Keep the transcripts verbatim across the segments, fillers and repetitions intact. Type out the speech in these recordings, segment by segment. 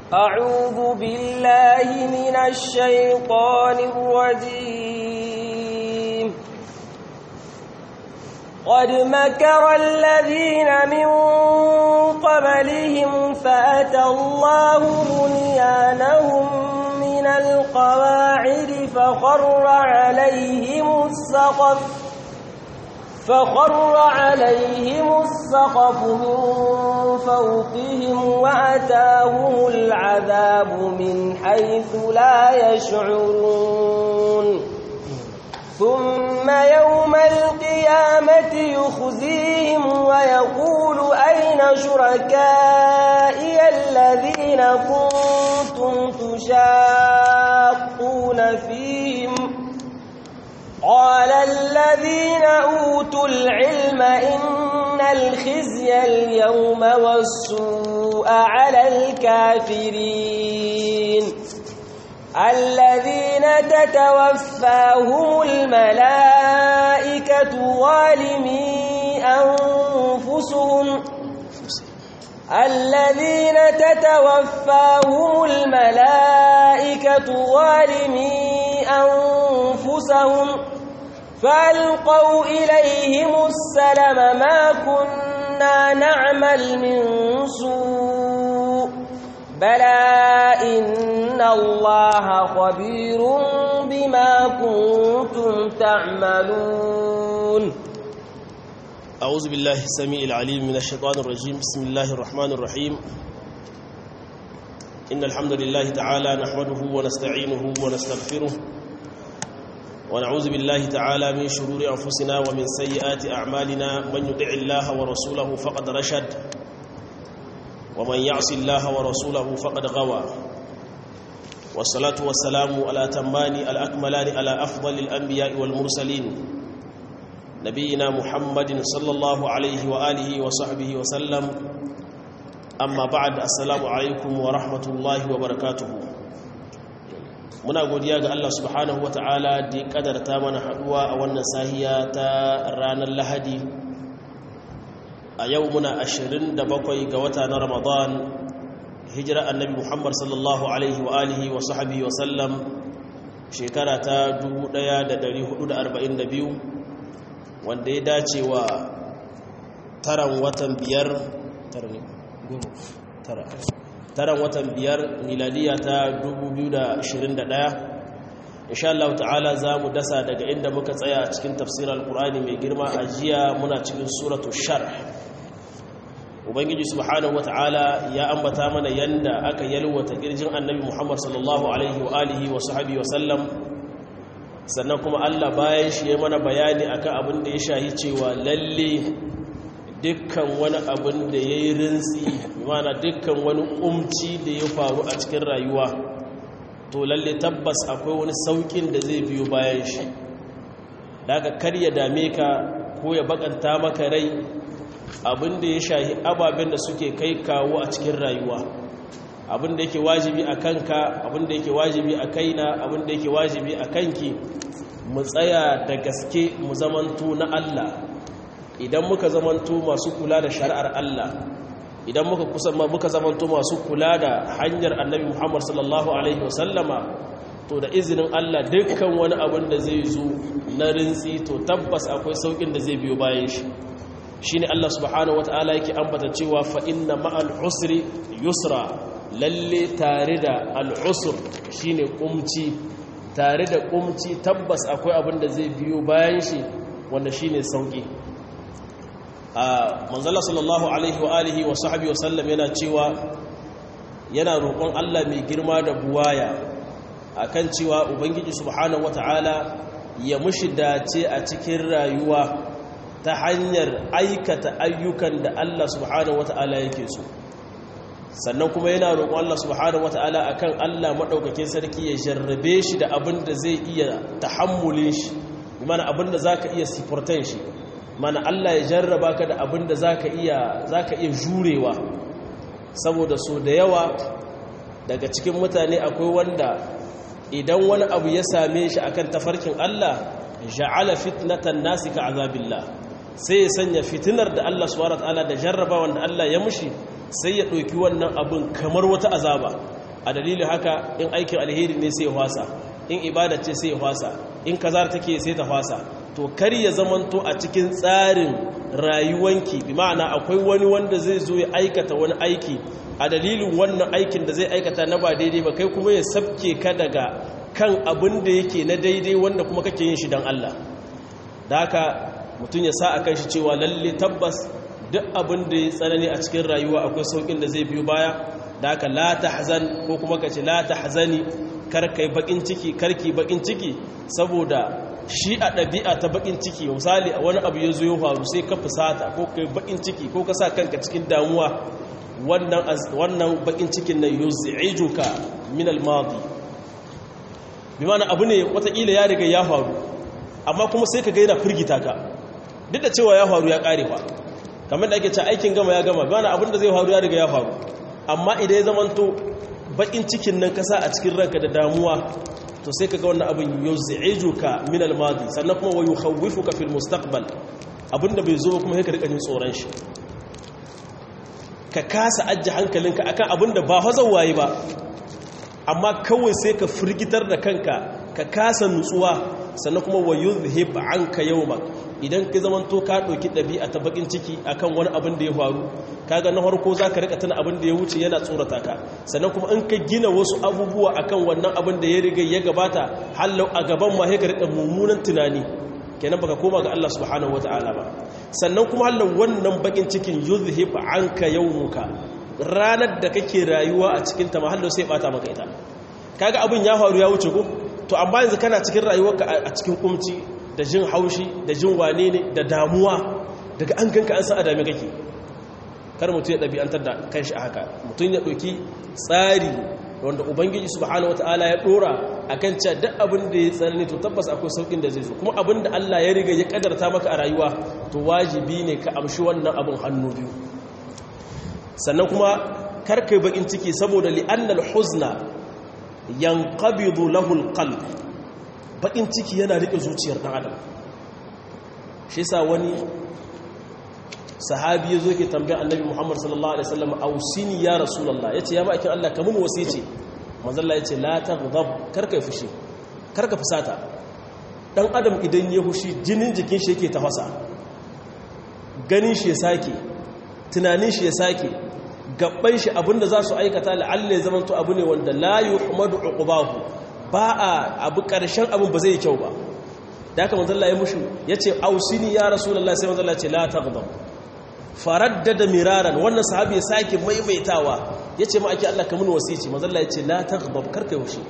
أعوذ بالله من الشيطان الرجيم قد مكر الذين من قبلهم فأتى الله بنيانهم من القواعد فخر عليهم السقف فخر عليهم السقف من فوقهم وأتاهم العذاب من حيث لا يشعرون ثم يوم القيامة يخزيهم ويقول أين شركائي الذين كنتم تشاقون فيهم قال الذين أوتوا العلم إن الخزي اليوم والسوء على الكافرين الذين تتوفاهم الملائكة ظالمي أنفسهم الذين تتوفاهم الملائكة ظالمي أنفسهم فألقوا إليهم السلم ما كنا نعمل من سوء بلى إن الله خبير بما كنتم تعملون أعوذ بالله السميع العليم من الشيطان الرجيم بسم الله الرحمن الرحيم إن الحمد لله تعالى نحمده ونستعينه ونستغفره ونعوذ بالله تعالى من شرور أنفسنا ومن سيئات أعمالنا من يطع الله ورسوله فقد رشد ومن يعص الله ورسوله فقد غوى والصلاة والسلام على تمان الأكملان على أفضل الأنبياء والمرسلين نبينا محمد صلى الله عليه وآله وصحبه وسلم أما بعد السلام عليكم ورحمة الله وبركاته muna godiya ga Allah subhanahu wata'ala da ya kadarta mana haduwa a wannan sahiya ta ranar Lahadi a yau muna ashirin da bakwai ga wata na Ramadan hijira annabi Muhammad sallallahu alaihi wa alihi wa sahbihi wa sallam shekara ta dubu ɗaya da ɗari hudu da arba'in da biyu wanda ya dace wa taran watan biyar tara ne goma tara taran watan biyar miladiya ta dubu biyu da ashirin da ɗaya insha Allah ta'ala za mu dasa daga inda muka tsaya a cikin tafsirar alkur'ani mai girma a jiya muna cikin suratu sharh ubangiji subhanahu wata'ala ya ambata mana yanda aka yalwata kirjin annabi Muhammad sallallahu alaihi wa alihi wa sahbihi wa sallam sannan kuma Allah bayan shi ya mana bayani akan abin da ya shahi cewa lalle dukkan wani abin da ya yi rinsi mana dukkan wani umci da ya faru a cikin rayuwa to lalle tabbas akwai wani saukin da zai biyo bayan shi daga kar ya dame ka ko ya bakanta maka rai abin da ya shahi ababen da suke kai kawo a cikin rayuwa abin da yake wajibi a kanka abin da yake wajibi a kaina abin da yake wajibi a kanki mu tsaya da gaske mu zamanto na Allah idan muka zamanto masu kula da shari'ar Allah idan muka kusa muka zamanto masu kula da hanyar annabi Muhammad sallallahu alaihi wasallama to da izinin Allah dukkan wani abin da zai zo na rintsi to tabbas akwai saukin da zai biyo bayan shi shine Allah subhanahu wataala yake ambata cewa fa inna ma'al usri yusra lalle tare da al usr shine kumci tare da kumci tabbas akwai abin da zai biyo bayan shi wanda shine sauki a manzala sallallahu alaihi wa alihi wa sahbihi wa sallam yana cewa yana roƙon Allah mai girma da buwaya akan cewa ubangiji subhanahu wataala ya mushi dace a cikin rayuwa ta hanyar aikata ayyukan da Allah subhanahu wataala yake so sannan kuma yana roƙon Allah subhanahu wataala akan Allah madaukakin sarki ya jarrabe shi da abin da zai iya tahammulin shi bi mana abin da zaka iya sifortan shi mana Allah ya jarraba ka da abin da zaka iya zaka iya jurewa saboda so da yawa daga cikin mutane akwai wanda idan wani abu ya same shi akan tafarkin Allah ja'ala fitnatan nasi ka azabillah sai ya sanya fitinar da Allah subhanahu wataala da jarraba wanda Allah ya mushi sai ya ɗauki wannan abin kamar wata azaba a dalilin haka in aikin alheri ne sai ya hwasa in ibada ce sai ya hwasa in kazar take sai ta hwasa to kar ya zamanto a cikin tsarin rayuwanki bi ma'ana akwai wani wanda zai zo ya aikata wani aiki a dalilin wannan aikin da zai aikata na ba daidai ba kai kuma ya sabke ka daga kan abin da yake na daidai wanda kuma kake yin shi don Allah da haka mutum ya sa a kan shi cewa lalle tabbas duk abin da ya tsanani a cikin rayuwa akwai saukin da zai biyo baya da haka la tahzan ko kuma ka ce la tahzani kar kai bakin ciki karki bakin ciki saboda shi a ɗabi'a ta bakin ciki misali a wani abu ya zo ya faru sai ka fusata ko kai bakin ciki ko ka sa kanka cikin damuwa wannan wannan bakin cikin nan yuz'ijuka min al-madi bi ma'ana abu ne wataƙila ya riga ya faru amma kuma sai ka ga yana firgita ka duk da cewa ya faru ya ƙare fa kamar da ake ce aikin gama ya gama bi ma'ana abin da zai faru ya riga ya faru amma idan ya zamanto bakin cikin nan ka sa a cikin ranka da damuwa to sai kaga wannan abin yuz'ijuka min al-madi sannan kuma wa yukhawwifuka fil mustaqbal abinda bai zo kuma sai ka rika jin tsoron shi ka kasa ajje hankalinka akan abinda ba hazawaye ba amma kawai sai ka firgitar da kanka ka kasa nutsuwa sannan kuma wa yuzhib anka yawmak idan ka zamanto ka dauki dabi'a ta bakin ciki akan wani abin da ya faru kaga na farko zaka rika tana abin da ya wuce yana tsorata ka sannan kuma in ka gina wasu abubuwa akan wannan abin da ya riga ya gabata hallau a gaban ma sai ka rika mummunan tunani kenan baka koma ga Allah subhanahu wataala ba sannan kuma hallau wannan bakin cikin yuzhib anka yawmuka ranar da kake rayuwa a cikin ta ma hallau sai bata maka ita kaga abin ya faru ya wuce ko to amma yanzu kana cikin rayuwarka a cikin kumci da jin haushi da jin wane ne da damuwa daga an ganka an san adami kake kar mutum ya ɗabi'antar da kanshi a haka mutum ya ɗauki tsari wanda ubangiji subhanahu wataala ya ɗora a kan cewa duk abin da ya tsanani to tabbas akwai sauƙin da zai zo kuma abin da Allah ya riga ya ƙadarta maka a rayuwa to wajibi ne ka amshi wannan abin hannu biyu sannan kuma kar kai bakin ciki saboda li'annal huzna yanqabidu lahu alqalb bakin ciki yana rike zuciyar dan adam shi yasa wani sahabi yazo yake tambaya annabi Muhammad sallallahu alaihi wasallam ausini ya rasulullah yace ya ma'aikin Allah kamun wasice manzo Allah yace la taghdab karka fushi karka fusata dan adam idan ya fushi jinin jikin shi yake tafasa ganin shi ya sake tunanin shi ya sake gabban shi abinda za su aikata la'alla ya zamanto abu ne wanda la yuhmadu uqbahu ba a abu karshen abin ba zai yi kyau ba da haka manzo Allah ya mushi yace ausini ya rasulullahi sai manzo Allah ya ce la taghdab faraddada miraran wannan sahabi ya sake maimaitawa yace ma ake Allah ka mun wasici manzo Allah ya ce la taghdab karka hushi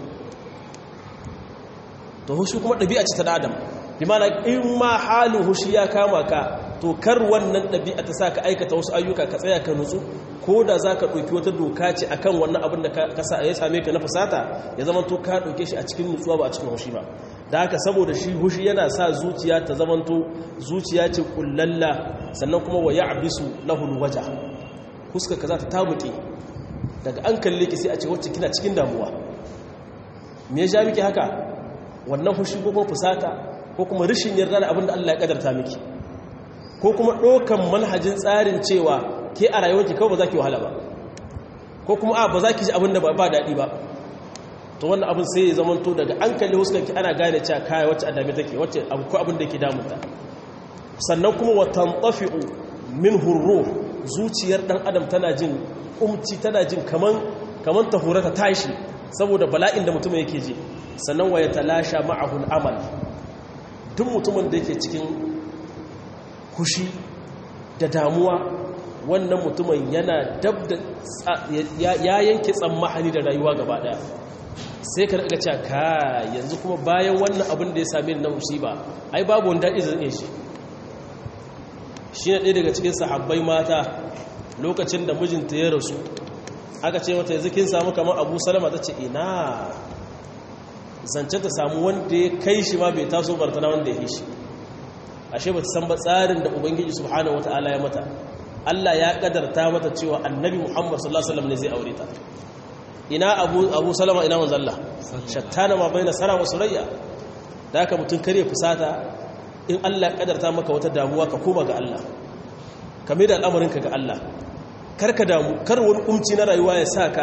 to hushi kuma dabi'a ce ta adam bi ma'ana in ma halin hushi ya kama ka to kar wannan dabi'a ta saka aikata wasu ayyuka ka tsaya ka nutsu ko da za ka ɗauki wata doka ce a kan wannan abin da ya same ka na fusata ya zama to ka ɗauke shi a cikin nutsuwa ba a cikin hushi ba da haka saboda shi hushi yana sa zuciya ta zama to zuciya ce kullalla sannan kuma wa ya'bisu lahul waja huska ka za ta tabuke daga an kalle ki sai a ce wacce kina cikin damuwa me ya ja miki haka wannan hushi ko kuma fusata ko kuma rashin yarda da abin da Allah ya kadarta miki ko kuma ɗaukan manhajin tsarin cewa ke a rayuwarki kawai ba za ki wahala ba ko kuma a ba za ki ji abin da ba daɗi ba to wannan abin sai ya zamanto daga an kalli huskanki ana gane cewa kaya wacce a dame take wacce ko abin da ke damunta sannan kuma wa tantafi'u min hurruh zuciyar dan adam tana jin umci tana jin kaman kaman ta horata tashi saboda bala'in da mutum yake ji sannan wa yatalasha ma'ahu al-amal duk mutumin da yake cikin kushi da damuwa wannan mutumin yana dab da ya yanke tsammahani da rayuwa gaba daya sai ka rika cewa ka yanzu kuma bayan wannan abin da ya same ni na musiba ai babu wanda daɗi zan iya shi shi ne ɗaya daga cikin sahabbai mata lokacin da mijinta ya rasu aka ce mata yanzu kin samu kamar Abu Salama ta ce ina zance ta samu wanda ya kai shi ma bai taso bartana wanda ya yi shi ashe ba ta san ba tsarin da ubangiji subhanahu wataala ya mata Allah ya kadarta mata cewa annabi Muhammad sallallahu alaihi wasallam ne zai aure ta ina abu abu salama ina manzo Allah shattana ma baina sara wa surayya da haka mutun kare fusata in Allah ya kadarta maka wata damuwa ka koma ga Allah ka mai da al'amarin ka ga Allah kar ka damu kar wani kumci na rayuwa ya saka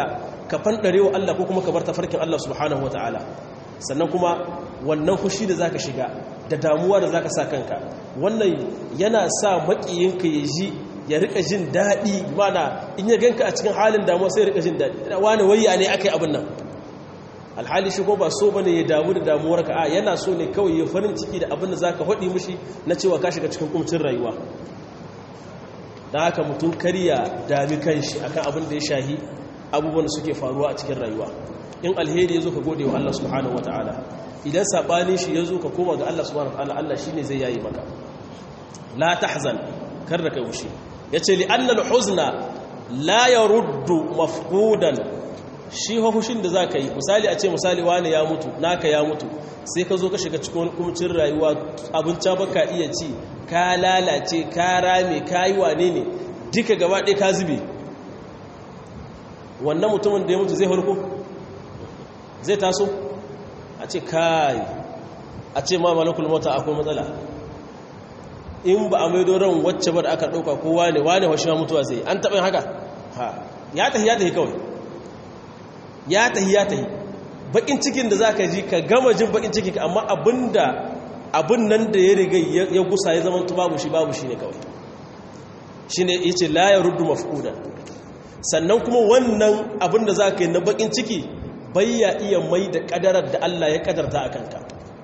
ka fandare wa Allah ko kuma ka bar tafarkin Allah subhanahu wataala sannan kuma wannan fushi da zaka shiga da damuwa da zaka sa kanka wannan yana sa makiyinka ya ji ya rika jin daɗi mana in ya ganka a cikin halin damuwa sai ya rika jin daɗi wani wayya ne akai abin nan alhali shi ko ba so bane ya damu da damuwarka a yana so ne kawai ya farin ciki da abin da zaka hodi mishi na cewa ka shiga cikin kumcin rayuwa dan haka mutum kariya dami kanshi akan abin da ya shahi abubuwan da suke faruwa a cikin rayuwa in alheri yazo ka gode wa Allah subhanahu wataala idan sabani shi yazo ka koma ga Allah subhanahu wataala Allah shine zai yayi maka la tahzan kar da kai wushi yace li anna al-huzna la yaruddu mafqudan shi hushin da zaka yi misali a ce misali wani ya mutu naka ya mutu sai ka zo ka shiga cikin kumcin rayuwa abinci baka iya ci ka lalace ka rame kai wane ne duka gaba ɗaya ka zube wannan mutumin da ya mutu zai farko zai taso a ce kai a ce ma malakul mota akwai matsala in ba a maido ran wacce ba da aka ɗauka kowa ne wane washe mutuwa zai an taɓa yin haka ha ya tahi ya tahi kawai ya tahi ya tahi bakin cikin da za ka ji ka gama jin bakin cikin ka amma abinda abin nan da ya riga ya gusa ya zama babu shi babu shi ne kawai shi ne ya ce la ya ruddu mafkuda sannan kuma wannan abin da za ka yi na bakin ciki bai ya iya mai da kadarar da Allah ya kadarta a kanka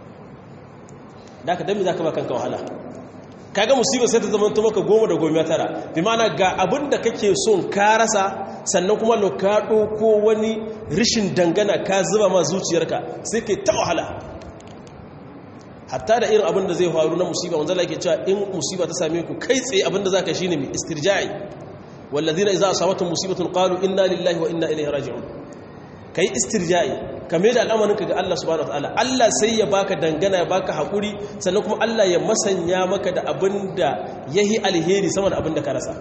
da ka dami za ka ba kanka wahala kaga musibar sai ta zama ta maka goma da goma tara bi ma'ana ga abin da kake son ka rasa sannan kuma ka ɗauko wani rishin dangana ka zuba ma zuciyarka sai ke ta wahala hatta da irin abin da zai faru na musiba wanzan yake cewa in musiba ta same ku kai tsaye abin da za ka shi ne mai istirja'i wallazina idza asabatuhum musibatun qalu inna lillahi wa inna ilaihi raji'un kai istirja'i kame da al'amarinka ga Allah subhanahu wataala Allah sai ya baka dangana ya baka hakuri sannan kuma Allah ya masanya maka da abinda yahi alheri sama da abinda ka rasa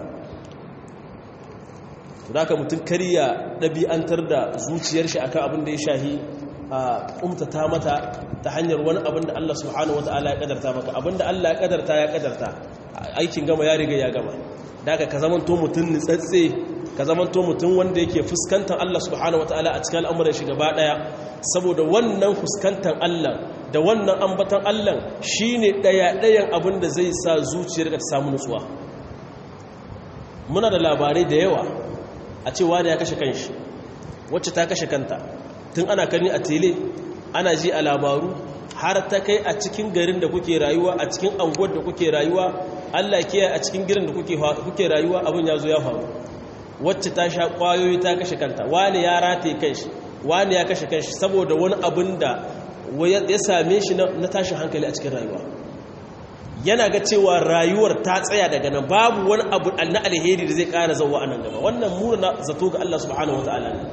to haka mutun kariya dabi'antar da zuciyar shi akan abinda ya shahi a umtata mata ta hanyar wani abinda Allah subhanahu wataala ya kadarta maka abinda Allah ya kadarta ya kadarta aikin gama ya riga ya gama daga ka zamanto mutun nitsatse ka zamanto mutum wanda yake fuskantar Allah subhanahu wataala a cikin al'amuran shi gaba daya saboda wannan fuskantar Allah da wannan ambatan Allah shine daya dayan abin da zai sa zuciyarka ta samu nutsuwa muna da labarai da yawa a cewa da ya kashe kanshi wacce ta kashe kanta tun ana kani a tele ana ji a labaru har ta kai a cikin garin da kuke rayuwa a cikin anguwar da kuke rayuwa Allah kiyaye a cikin gidan da kuke kuke rayuwa abin ya zo ya faru wacce ta sha kwayoyi ta kashe kanta wani ya rataye kanshi wani ya kashe kanshi saboda wani abin da ya same shi na tashin hankali a cikin rayuwa yana ga cewa rayuwar ta tsaya daga nan babu wani abu na alheri da zai kara zauwa a nan gaba wannan muna zato ga Allah subhanahu wataala ne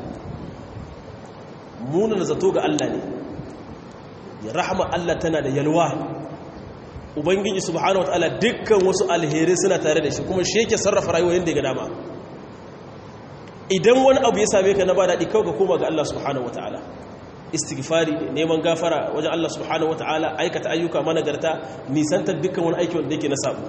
muna zato ga Allah ne ya rahama Allah tana da yalwa ubangiji subhanahu wataala dukkan wasu alheri suna tare da shi kuma shi yake sarrafa rayuwar yadda ya ga dama idan wani abu ya same ka na ba daɗi kawai ka koma ga Allah subhanahu wa ta'ala istighfari neman gafara wajen Allah subhanahu wa ta'ala aikata ayyuka managarta nisantar dukkan wani aiki wanda yake na sabu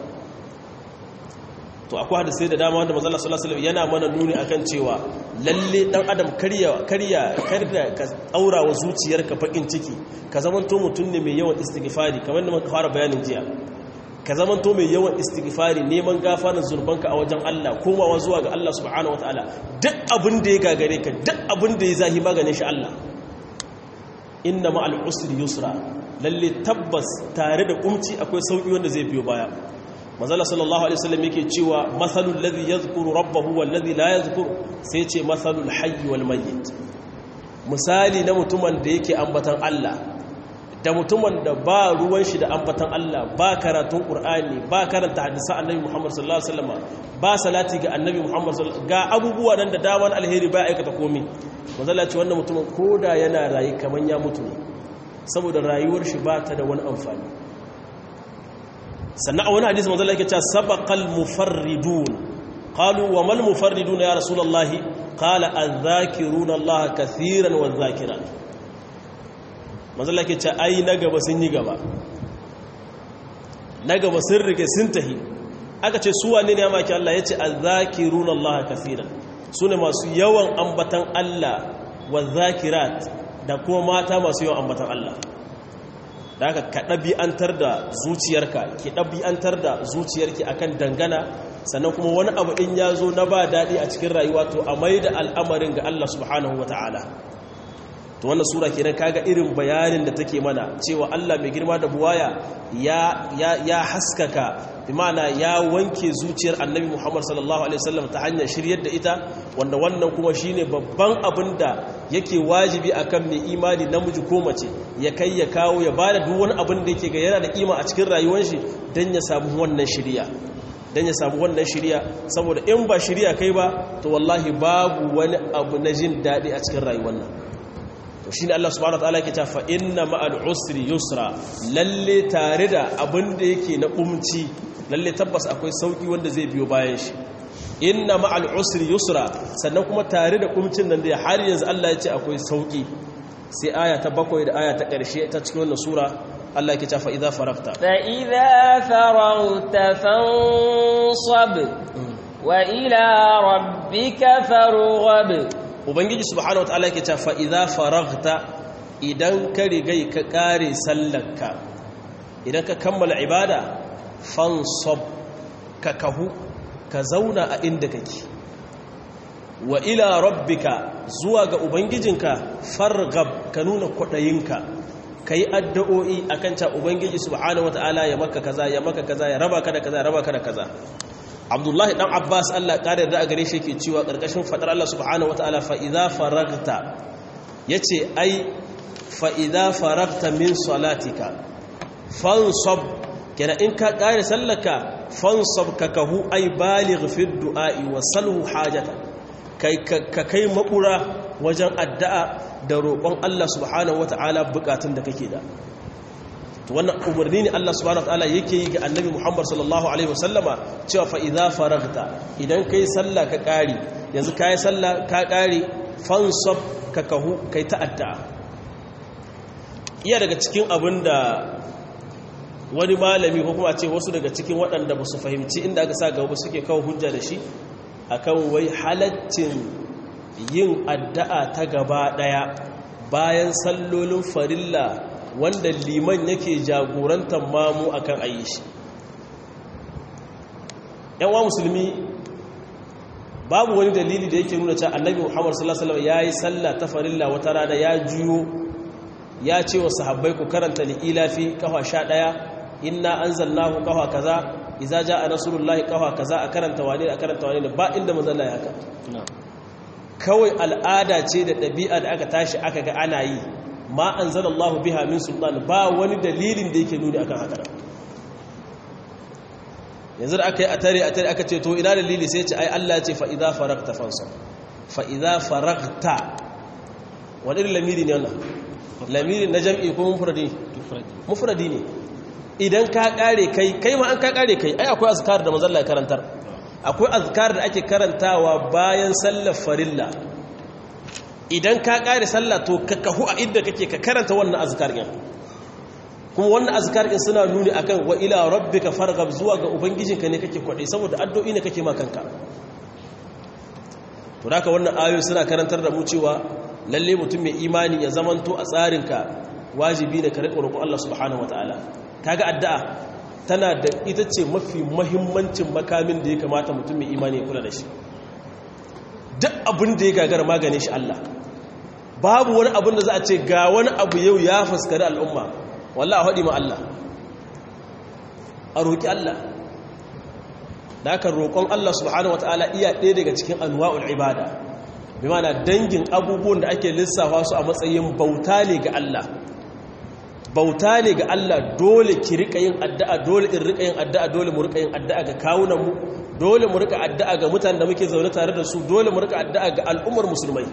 to akwai hadisai da dama wanda manzo Allah sallallahu alaihi wasallam yana mana nuni akan cewa lalle dan adam karya karya karya ka aura wa zuciyarka fakin ciki ka zamanto mutum ne mai yawan istighfari kamar da muka fara bayanin jiya ka zamanto mai yawan istighfari neman gafarin zurbanka a wajen Allah komawa zuwa ga Allah subhanahu wataala duk abin da ya gagare ka duk abin da ya zahi maganin shi Allah inna ma'al usri yusra lalle tabbas tare da kumci akwai sauki wanda zai biyo baya manzala sallallahu alaihi wasallam yake cewa masalul ladhi yadhkuru rabbahu wal ladhi la yadhkur sai ce masalul hayy wal mayyit misali na mutumin da yake ambatan Allah da mutumin da ba ruwan shi da ambatan Allah ba karatun Qur'ani ba karanta hadisan Annabi Muhammad sallallahu alaihi wasallam ba salati ga Annabi Muhammad sallallahu ga abubuwa nan da daman alheri ba aikata komai manzala ce wannan mutumin koda yana rayi kaman ya mutu ne saboda rayuwar shi ba ta da wani amfani sannan a wani hadisi manzala yake cewa sabaqal mufarridun qalu wa mal mufarridun ya rasulullahi qala adh-dhakiruna Allah kathiran wadh-dhakirat manzala ke ce ai na gaba sun yi gaba na gaba sun rike sun tahi aka ce su wane ne ya maki Allah ya ce azzakirun Allah kaseeran sune masu yawan ambatan Allah wa zakirat da kuma mata masu yawan ambatan Allah da haka ka ɗabi'antar da zuciyarka ki ɗabi'antar da zuciyarki akan dangana sannan kuma wani abu in ya zo na ba daɗi a cikin rayuwa to a mai da al'amarin ga Allah subhanahu wa ta'ala to wannan sura kenan kaga irin bayanin da take mana cewa Allah mai girma da buwaya ya ya ya haskaka bi ma'ana ya wanke zuciyar Annabi Muhammad sallallahu alaihi wasallam ta hanyar shiryar da ita wanda wannan kuma shine babban abin da yake wajibi akan mai imani namiji ko mace ya kai ya kawo ya bada duk wani abin da yake ga yana da kima a cikin rayuwar shi dan ya samu wannan shiriya dan ya samu wannan shiriya saboda in ba shiriya kai ba to wallahi babu wani abu na jin dadi a cikin rayuwar nan to shine Allah subhanahu wataala yake cewa fa inna ma'al usri yusra lalle tare da abin da yake na umci lalle tabbas akwai sauki wanda zai biyo bayan shi inna ma'al usri yusra sannan kuma tare da kumcin nan da har yanzu Allah ya ce akwai sauki sai aya ta bakwai da aya ta ƙarshe ta cikin wannan sura Allah yake cewa fa idza faragta fa idza faragta fansab wa ila rabbika farghab ubangiji subhanahu wataala yake cewa fa idza faragta idan ka rigai ka kare sallarka idan ka kammala ibada fansab ka kahu ka zauna a inda kake wa ila rabbika zuwa ga ubangijinka farghab ka nuna kwadayinka kai addu'o'i akan ta ubangiji subhanahu wataala ya maka kaza ya maka kaza ya raba ka da kaza ya raba ka da kaza Abdullahi dan Abbas Allah kare da gare shi yake cewa karkashin fadar Allah subhanahu wataala fa idza faragta yace ai fa idza faragta min salatika fansab kenan in ka kare sallaka fansab ka kahu ai baligh fi du'a'i wa salhu hajata kai ka kai makura wajen addu'a da roƙon Allah subhanahu wata'ala bukatun da kake da to wannan umarni ne Allah subhanahu wata'ala yake yi ga annabi Muhammad sallallahu alaihi wasallama cewa fa idza faragta idan kai sallah ka kare yanzu kai sallah ka kare fansab ka kahu kai ta addu'a iya daga cikin abinda wani malami ko kuma ce wasu daga cikin waɗanda ba su fahimci inda aka sa gaba suke kawo hujja da shi akan wai halaccin yin addu'a ta gaba ɗaya bayan sallolin farilla wanda liman yake jagorantar mamu akan ayi shi yanwa musulmi babu wani dalili da yake nuna cewa annabi Muhammad sallallahu alaihi wasallam yayi sallah ta farilla wata rana ya juyo ya ce wa sahabbai ku karanta li'ilafi kafa sha ɗaya inna anzalnahu kafa kaza idza jaa nasrullahi kafa kaza a karanta wane a karanta wane ba inda manzon Allah ya haka kawai al'ada ce da ɗabi'a da aka tashi aka ga ana yi ma anzalallahu biha min sultan ba wani dalilin da yake nuni akan haka yanzu da aka yi a tare a tare aka ce to ina dalili sai ce ai Allah ya ce fa idza faragta fansab fa idza faragta wani lamiri ne wannan lamiri na jam'i ko mufradi mufradi ne idan ka kare kai kai ma an ka kare kai ai akwai azkar da manzon Allah ya karantar akwai azkar da ake karantawa bayan sallar farilla idan ka kare sallah to ka kahu a inda kake ka karanta wannan azkar din kuma wannan azkar din suna nuni akan wa ila rabbika farghab zuwa ga ubangijinka ne kake kwade saboda addu'o'i ne kake ma kanka to haka wannan ayoyi suna karantar da mu cewa lalle mutum mai imani ya zamanto a tsarinka wajibi ne ka riƙa roƙon Allah subhanahu wataala kaga addu'a tana da ita ce mafi muhimmancin makamin da ya kamata mutum mai imani ya kula da shi duk abin da ya gagara magane shi Allah babu wani abin da za a ce ga wani abu yau ya fuskari al'umma wallahi haɗi ma Allah a roƙi Allah da aka roƙon Allah subhanahu wataala iya ɗaya daga cikin anwa'ul ibada bi mana dangin abubuwan da ake lissafa su a matsayin bauta ne ga Allah bauta ne ga Allah dole ki rika yin addu'a dole in rika yin addu'a dole mu rika yin addu'a ga kawunanmu dole mu rika addu'a ga mutanen da muke zaune tare da su dole mu rika addu'a ga al'ummar musulmai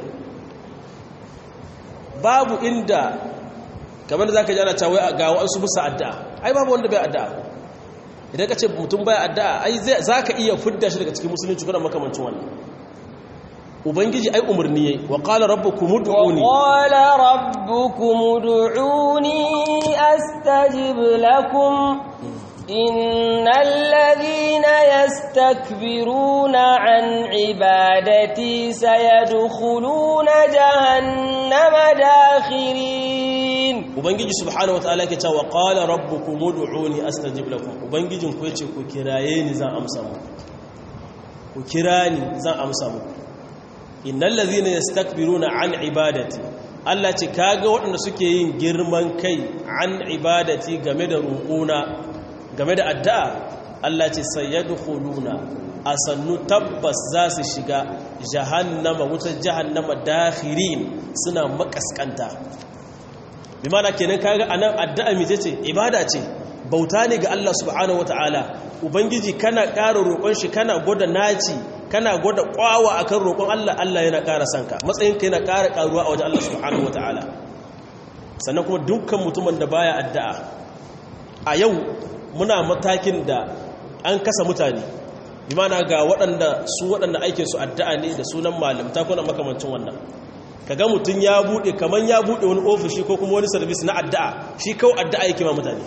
babu inda kamar da zaka ji ana cewa ga wasu musa addu'a ai babu wanda bai addu'a idan ka ce mutum bai addu'a ai zaka iya fidda shi daga cikin musulunci kuna makamancin wannan ubangiji ai umarni yayi wa qala rabbukum ud'uni wa qala rabbukum ud'uni astajib lakum innal ladhina يستكبرون عن عبادتي سيدخلون جهنم داخرين ubangiji subhanahu wataala yake cewa qala rabbukum ud'uni astajib lakum ubangijin ku yace ku kiraye ni zan amsa muku ku kira ni zan amsa muku innal ladhina yastakbiruna an ibadati Allah ce kaga waɗanda suke yin girman kai an ibadati game da roƙona game da addu'a Allah ce sayadkhuluna asannu tabbas za su shiga jahannama wutar jahannama dakhirin suna makaskanta bi mana kenan kaga anan addu'a mi ce ibada ce bauta ne ga Allah subhanahu wataala ubangiji kana ƙara roƙon shi kana gwada naci kana gwada kwawa akan roƙon Allah Allah yana ƙara sanka matsayin ka yana ƙara ƙaruwa a wajen Allah subhanahu wataala sannan kuma dukkan mutumin da baya addu'a a yau muna matakin da an kasa mutane bi mana ga waɗanda su waɗanda aikin su addu'a ne da sunan malamta ko na makamancin wannan kaga mutum ya bude kaman ya bude wani ofishi ko kuma wani service na addu'a shi kawai addu'a yake ma mutane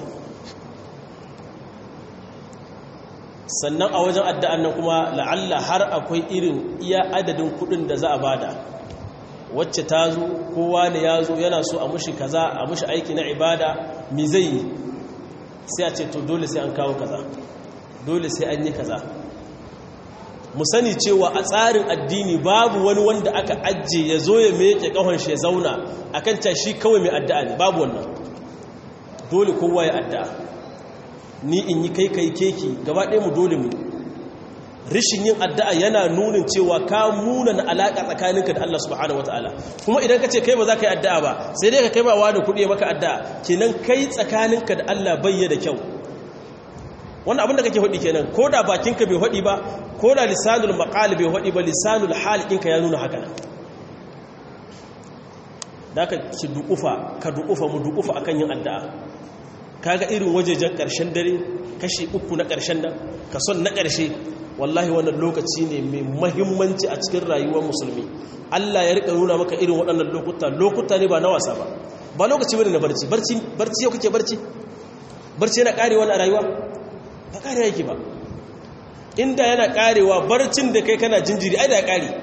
sannan a wajen addu'an nan kuma la'alla har akwai irin iya adadin kudin da za a bada wacce ta zo kowa ne ya zo yana so a mushi kaza a mushi aiki na ibada mi zai yi sai a ce to dole sai an kawo kaza dole sai an yi kaza mu sani cewa a tsarin addini babu wani wanda aka ajiye ya zo ya meke kahon shi ya zauna akan ta shi kawai mai addu'a ne babu wannan dole kowa ya addu'a ni in yi kai kai keki gaba ɗaya mu dole mu rishin yin addu'a yana nunin cewa ka muna na alaƙa tsakaninka da Allah subhanahu wataala kuma idan ka ce kai ba za ka yi addu'a ba sai dai ka kai ba wani kuɗi maka addu'a kenan kai tsakaninka da Allah bayya da kyau wannan abin da kake hudi kenan ko da bakinka bai hudi ba ko da lisanul maqal bai hudi ba lisanul hal ɗinka ya nuna haka nan da ka ki duƙufa ka duƙufa mu duƙufa akan yin addu'a kaga irin wajejen ƙarshen dare kashi uku na ƙarshen nan ka son na ƙarshe wallahi wannan lokaci ne mai mahimmanci a cikin rayuwar musulmi Allah ya rika nuna maka irin waɗannan lokuta lokuta ne ba na wasa ba ba lokaci bane na barci barci barci yau kake barci barci yana karewa na rayuwa ba karewa yake ba inda yana karewa barcin da kai kana jinjiri ai da ya kare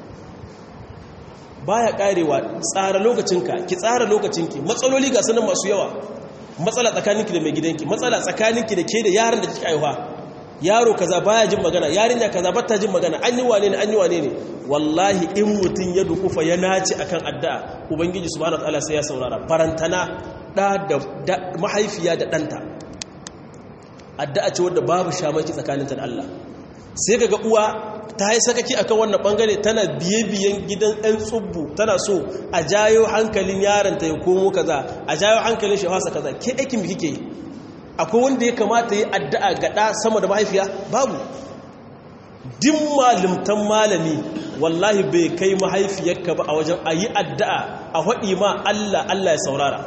baya karewa tsara lokacinka ki tsara lokacinki matsaloli ga sanan masu yawa matsala tsakaninki da mai gidanki matsala tsakaninki da ke da yaran da kike aiwa yaro kaza baya jin magana yarinya kaza bata jin magana an yi wane ne an yi wane ne wallahi in mutun ya dukufa ya naci akan addu'a ubangiji subhanahu wataala sai ya saurara farantana da da mahaifiya da danta addu'a ce wanda babu shamaki tsakaninta da Allah sai kaga uwa ta yi sakaki akan wannan bangare tana biye-biyen gidan ɗan tsubbu tana so a jayo hankalin yaronta ya komo kaza a jayo hankalin shi fasa kaza ke aikin kike yi akwai wanda ya kamata yi addu'a ga ɗa sama da mahaifiya babu din malimtan malami wallahi bai kai mahaifiyarka ba a wajen a yi addu'a a haɗi ma Allah Allah ya saurara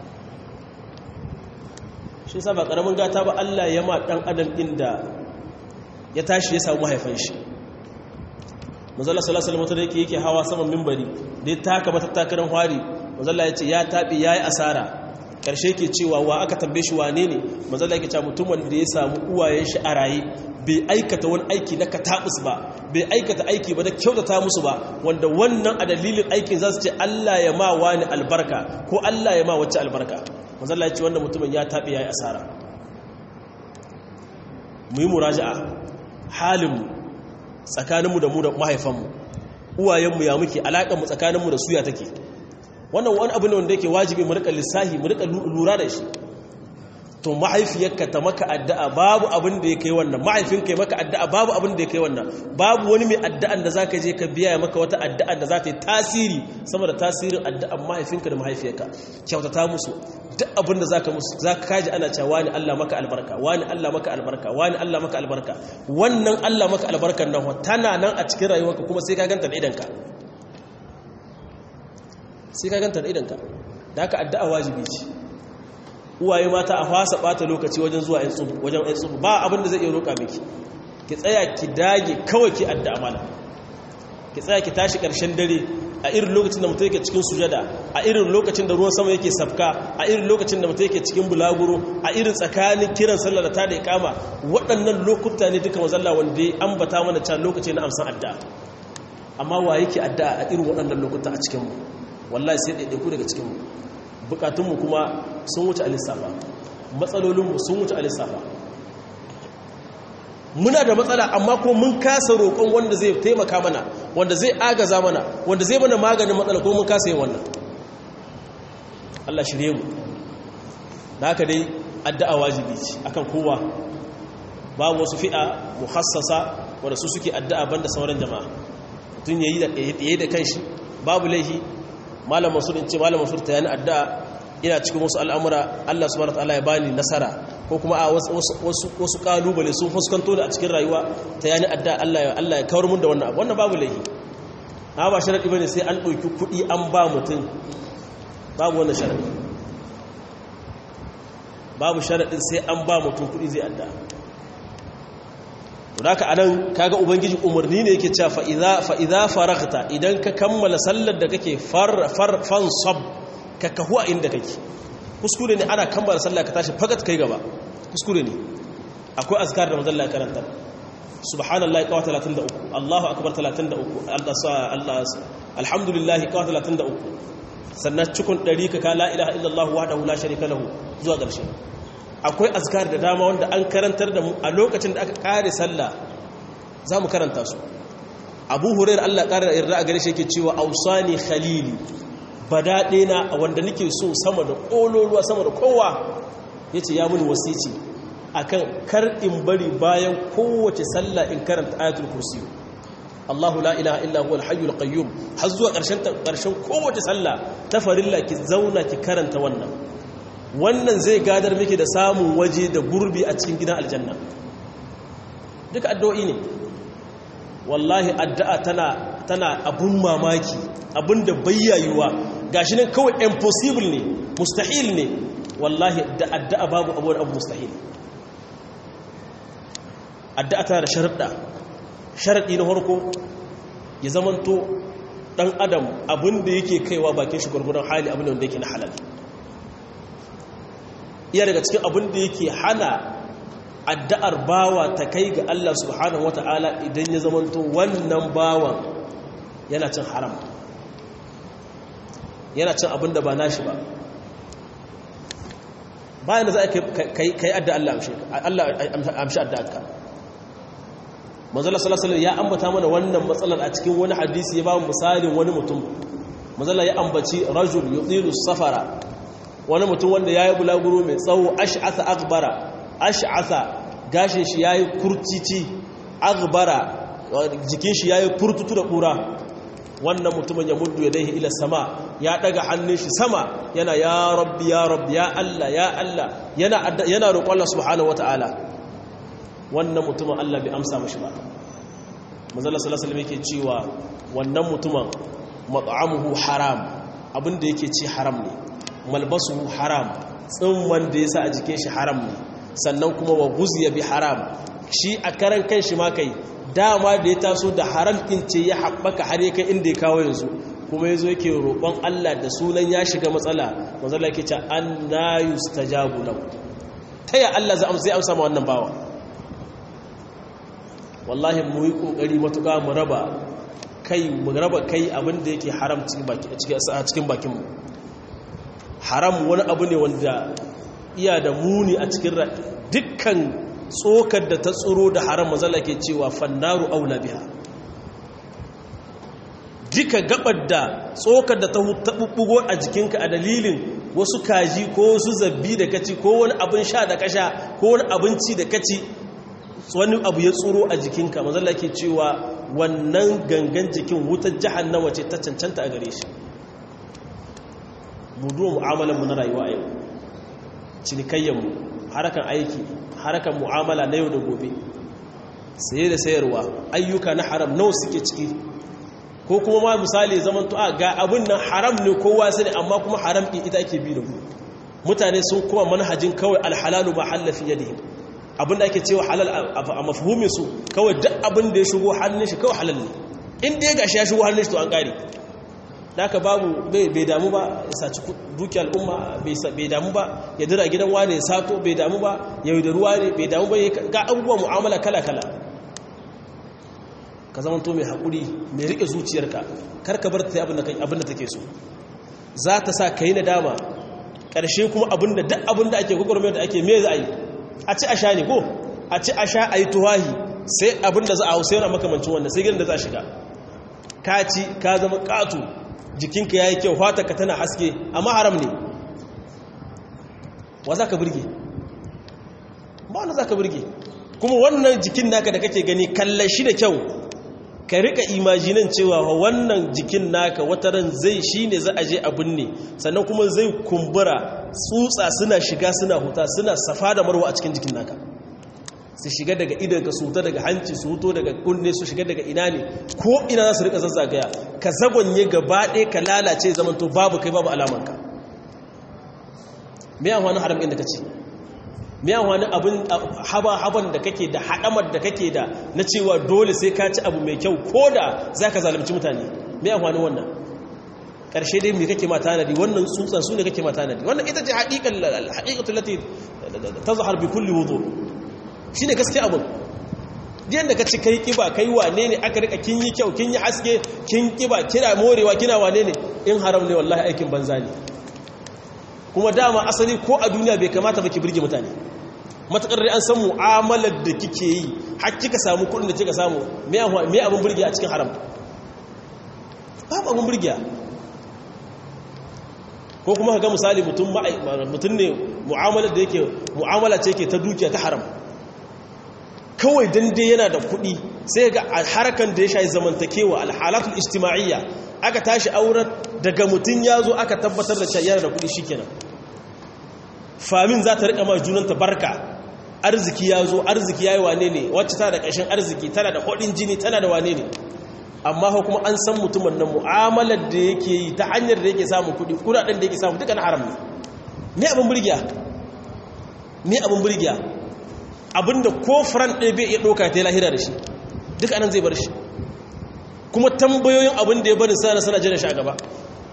shi sa ba ƙaramin gata ba Allah ya ma ɗan adam ɗin da ya tashi ya samu mahaifan shi manzala sallallahu alaihi wasallam yake yake hawa saman minbari da ya taka mata takaran hwari manzala ya ce ya tabi yayi asara karshe ke cewa wa aka tambaye shi wane ne manzala yake cewa mutumin da ya samu uwayen shi a raye bai aikata wani aiki na katabus ba bai aikata aiki ba da kyautata musu ba wanda wannan a dalilin aikin za su ce Allah ya ma wani albarka ko Allah ya ma wacce albarka manzala ya ce wannan mutumin ya tabi yayi asara mu yi muraja'a halinmu tsakaninmu da mu da mahaifanmu uwayenmu ya muke alaƙanmu tsakaninmu da suya take wannan wani abu ne wanda yake wajibi mu rika lissahi mu rika lura da shi to mahaifiyarka ta maka addu'a babu abin da ya kai wannan mahaifinka ya maka addu'a babu abin da ya kai wannan babu wani mai addu'an da zaka je ka biya maka wata addu'a da za ta yi tasiri sama da tasirin addu'an mahaifinka da mahaifiyarka kyautata musu duk abin da zaka musu zaka kaji ana cewa wani Allah maka albarka wani Allah maka albarka wani Allah maka albarka wannan Allah maka albarkan nan tana nan a cikin rayuwarka kuma sai ka ganta da idanka sai ka ganta da idanka da haka addu'a wajibi ce uwaye mata a fasa bata lokaci wajen zuwa yin tsubu wajen yin tsubu ba abin da zai iya roƙa miki ki tsaya ki dage kawai ki addu'a mana ki tsaya ki tashi ƙarshen dare a irin lokacin da mutum yake cikin sujada a irin lokacin da ruwan sama yake sabka a irin lokacin da mutum yake cikin bulaguro a irin tsakanin kiran sallar da ta da iqama waɗannan lokuta ne duka mazalla wanda ya ambata mana can lokaci na amsan addu'a amma wa yake addu'a a irin waɗannan lokuta a cikin mu wallahi sai ɗaiɗaiku daga cikin mu bukatun mu kuma sun wuce alisafa matsalolin mu sun wuce alisafa muna da matsala amma ko mun kasa roƙon wanda zai taimaka mana wanda zai agaza mana wanda zai mana maganin matsala ko mun kasa yin wannan Allah shirye mu da haka dai addu'a wajibi ce akan kowa babu wasu fi'a muhassasa wanda su suke addu'a banda sauran jama'a tun yayi da yayi da kanshi babu laihi malam Mansur in ce malam Mansur ta yana addu'a ina cikin wasu al'amura Allah subhanahu wataala ya bani nasara ko kuma a wasu kalubale sun fuskanto da a cikin rayuwa ta yani adda Allah ya Allah ya kawar mun da wannan abu wannan babu laifi ha ba sharadi bane sai an dauki kudi an ba mutum babu wannan sharadi babu sharadin sai an ba mutum kudi zai adda to haka anan kaga ubangiji umarni ne yake cewa fa idza fa idza faraghta idan ka kammala sallar da kake far far fansab ka kahuwa inda kake kuskure ne ana kammala sallah ka tashi fagat kai gaba kuskure ne akwai azkar da manzon Allah ya karanta subhanallahi qawa talatin da uku Allahu akbar talatin da uku Allah alhamdulillahi qawa talatin da uku sannan cikun dari ka la ilaha illallah wahdahu la sharika lahu zuwa ƙarshe akwai azkar da dama wanda an karantar da mu a lokacin da aka kare sallah zamu karanta su Abu Hurairah Allah ƙara yarda a gare shi yake cewa ausani khalili badaɗe na wanda nake so sama da ƙololuwa sama da kowa ya ce ya muni wasici akan kar in bari bayan kowace sallah in karanta ayatul kursi Allahu la ilaha illa huwa al-hayyul qayyum har zuwa ƙarshen ƙarshen kowace sallah ta farilla ki zauna ki karanta wannan wannan zai gadar miki da samun waje da gurbi a cikin gidan aljanna duka addu'o'i ne wallahi addu'a tana tana abun mamaki abinda bayyayuwa gashi nan kawai impossible ne mustahil ne wallahi da addu'a babu abu abu mustahil addu'a tana da sharuɗa sharaɗi na farko ya zamanto ɗan adam abinda yake kaiwa bakin shi gurgurdan hali abin da yake na halal iya daga cikin abinda yake hana addu'ar bawa ta kai ga Allah subhanahu wata'ala idan ya zamanto wannan bawan yana cin haram yana cin abin da ba nashi ba bayan da za a kai adda Allah amshi adda ka manzala salasalar ya ambata mana wannan matsalar a cikin wani hadisi ya ba misalin wani mutum manzala ya ambaci rajul yudilu safara wani mutum wanda ya yi bulaguro mai tsawo ash'asa agbara ash'asa gashin shi ya yi kurcici agbara jikin shi ya yi furtutu da ƙura wannan mutumin ya muddu ya daihi ila sama ya daga hannun shi sama yana ya rabbi ya rabbi ya Allah ya Allah yana yana roƙon Allah subhanahu wataala wannan mutumin Allah bai amsa mishi ba manzo Allah sallallahu alaihi wasallam yake cewa wannan mutumin mat'amuhu haram abinda yake ci haram ne malbasuhu haram tsimman da yasa a jikin shi haram ne sannan kuma wa guziya bi haram shi a karan kanshi ma kai dama da ya taso da haram ɗin ce ya haɓaka har ya kai inda ya kawo yanzu kuma ya zo yake roƙon Allah da sunan ya shiga matsala matsala yake ce an na yi ta jagu lau ta yi Allah zai amsa ma wannan bawa wallahi mu yi ƙoƙari matuƙa mu raba kai mu raba kai abinda yake haram a cikin bakinmu haram wani abu ne wanda iya da muni a cikin dukkan tsokar da ta tsoro da haram mazala ke cewa fannaru aula biha duka gabar da tsokar da ta bubbugo a jikinka a dalilin wasu kaji ko wasu zabbi da kaci ko wani abin sha da kasha ko wani abinci da kaci wani abu ya tsoro a jikinka mazala ke cewa wannan gangan jikin wutar jahannama ce ta cancanta a gare shi buduwa mu'amalanmu na rayuwa yau cinikayyanmu harakan aiki harakan mu'amala na yau da gobe saye da sayarwa ayyuka na haram nawa suke ciki ko kuma ma misali zaman to a ga abin nan haram ne kowa sani amma kuma haram din ita ake bi da ku mutane sun kuma manhajin kawai alhalalu ma halla fi yadihi abin da ake cewa halal a mafhumin su kawai duk abin da ya shigo hannun shi kawai halal ne in da ya gashi ya shigo hannun shi to an kare da aka babu bai damu ba ya saci dukiyar al'umma bai damu ba ya dira gidan wane ya sato bai damu ba ya yi da ruwa ne bai damu ba ga abubuwa mu'amala kala-kala ka zama to mai haƙuri mai riƙe zuciyarka karka bar ta abin da take so za ta sa ka yi nadama ƙarshe kuma abinda duk abinda ake gwagwarmai da ake me za a yi a ci a sha ne ko a ci a sha a yi tuwahi sai abinda za a hau sai yana makamancin wannan sai gidan da za a shiga ka ci ka zama ƙato jikinka ya yi kyau ka tana haske amma haram ne wa za ka birge ba wanda za ka birge kuma wannan jikin naka da kake gani kallon shi da kyau ka rika imajinan cewa wannan jikin naka wataran zai shi ne za a je abin ne sannan kuma zai kumbura tsutsa suna shiga suna huta suna safa da marwa a cikin jikin naka su shiga daga idan ka suta daga hanci su huto daga kunne su shiga daga ina ne ko ina za su rika zazzagaya ka zagonye gaba ɗaya ka lalace zaman to babu kai babu alamanka me yan wani haram inda ka ce me yan wani abin haba-haban da kake da haɗamar da kake da na cewa dole sai ka ci abu mai kyau ko da za ka zalunci mutane me yan wani wannan ƙarshe dai mai kake mata nadi wannan tsutsan su ne kake mata nadi wannan ita ce haƙiƙatul lati ta zahar bi kulli wudu shi ne gaske abin diyan da ka ci kai kiba kai wane ne aka rika kin yi kyau kin yi haske kin kiba kina morewa kina wane ne in haram ne wallahi aikin banza ne kuma dama asali ko a duniya bai kamata ba ki burge mutane matakar dai an san mu'amalar da kike yi har kika samu kuɗin da kika samu me abin burge a cikin haram babu abin burge ko kuma ga misali mutum mutum ne mu'amalar da yake mu'amala ce yake ta dukiya ta haram kawai dan dai yana da kuɗi sai ga harkan da ya shayi zamantakewa alhalatul ijtima'iyya aka tashi auren daga mutum ya zo aka tabbatar da cewa yana da kuɗi shikenan famin za ta rika ma junanta barka arziki ya zo arziki yayi wane ne wacce tana da ƙashin arziki tana da kuɗin jini tana da wane ne amma kuma an san mutumin nan mu'amalar da yake yi ta hanyar da yake samun kuɗi kuɗaɗen da yake samu duka na haram ne me abin burgiya me abin burgiya abinda ko faran ɗaya bai iya ɗauka ta yi lahira da shi duka anan zai bar shi kuma tambayoyin abin da ya bari sana sana jira shi a gaba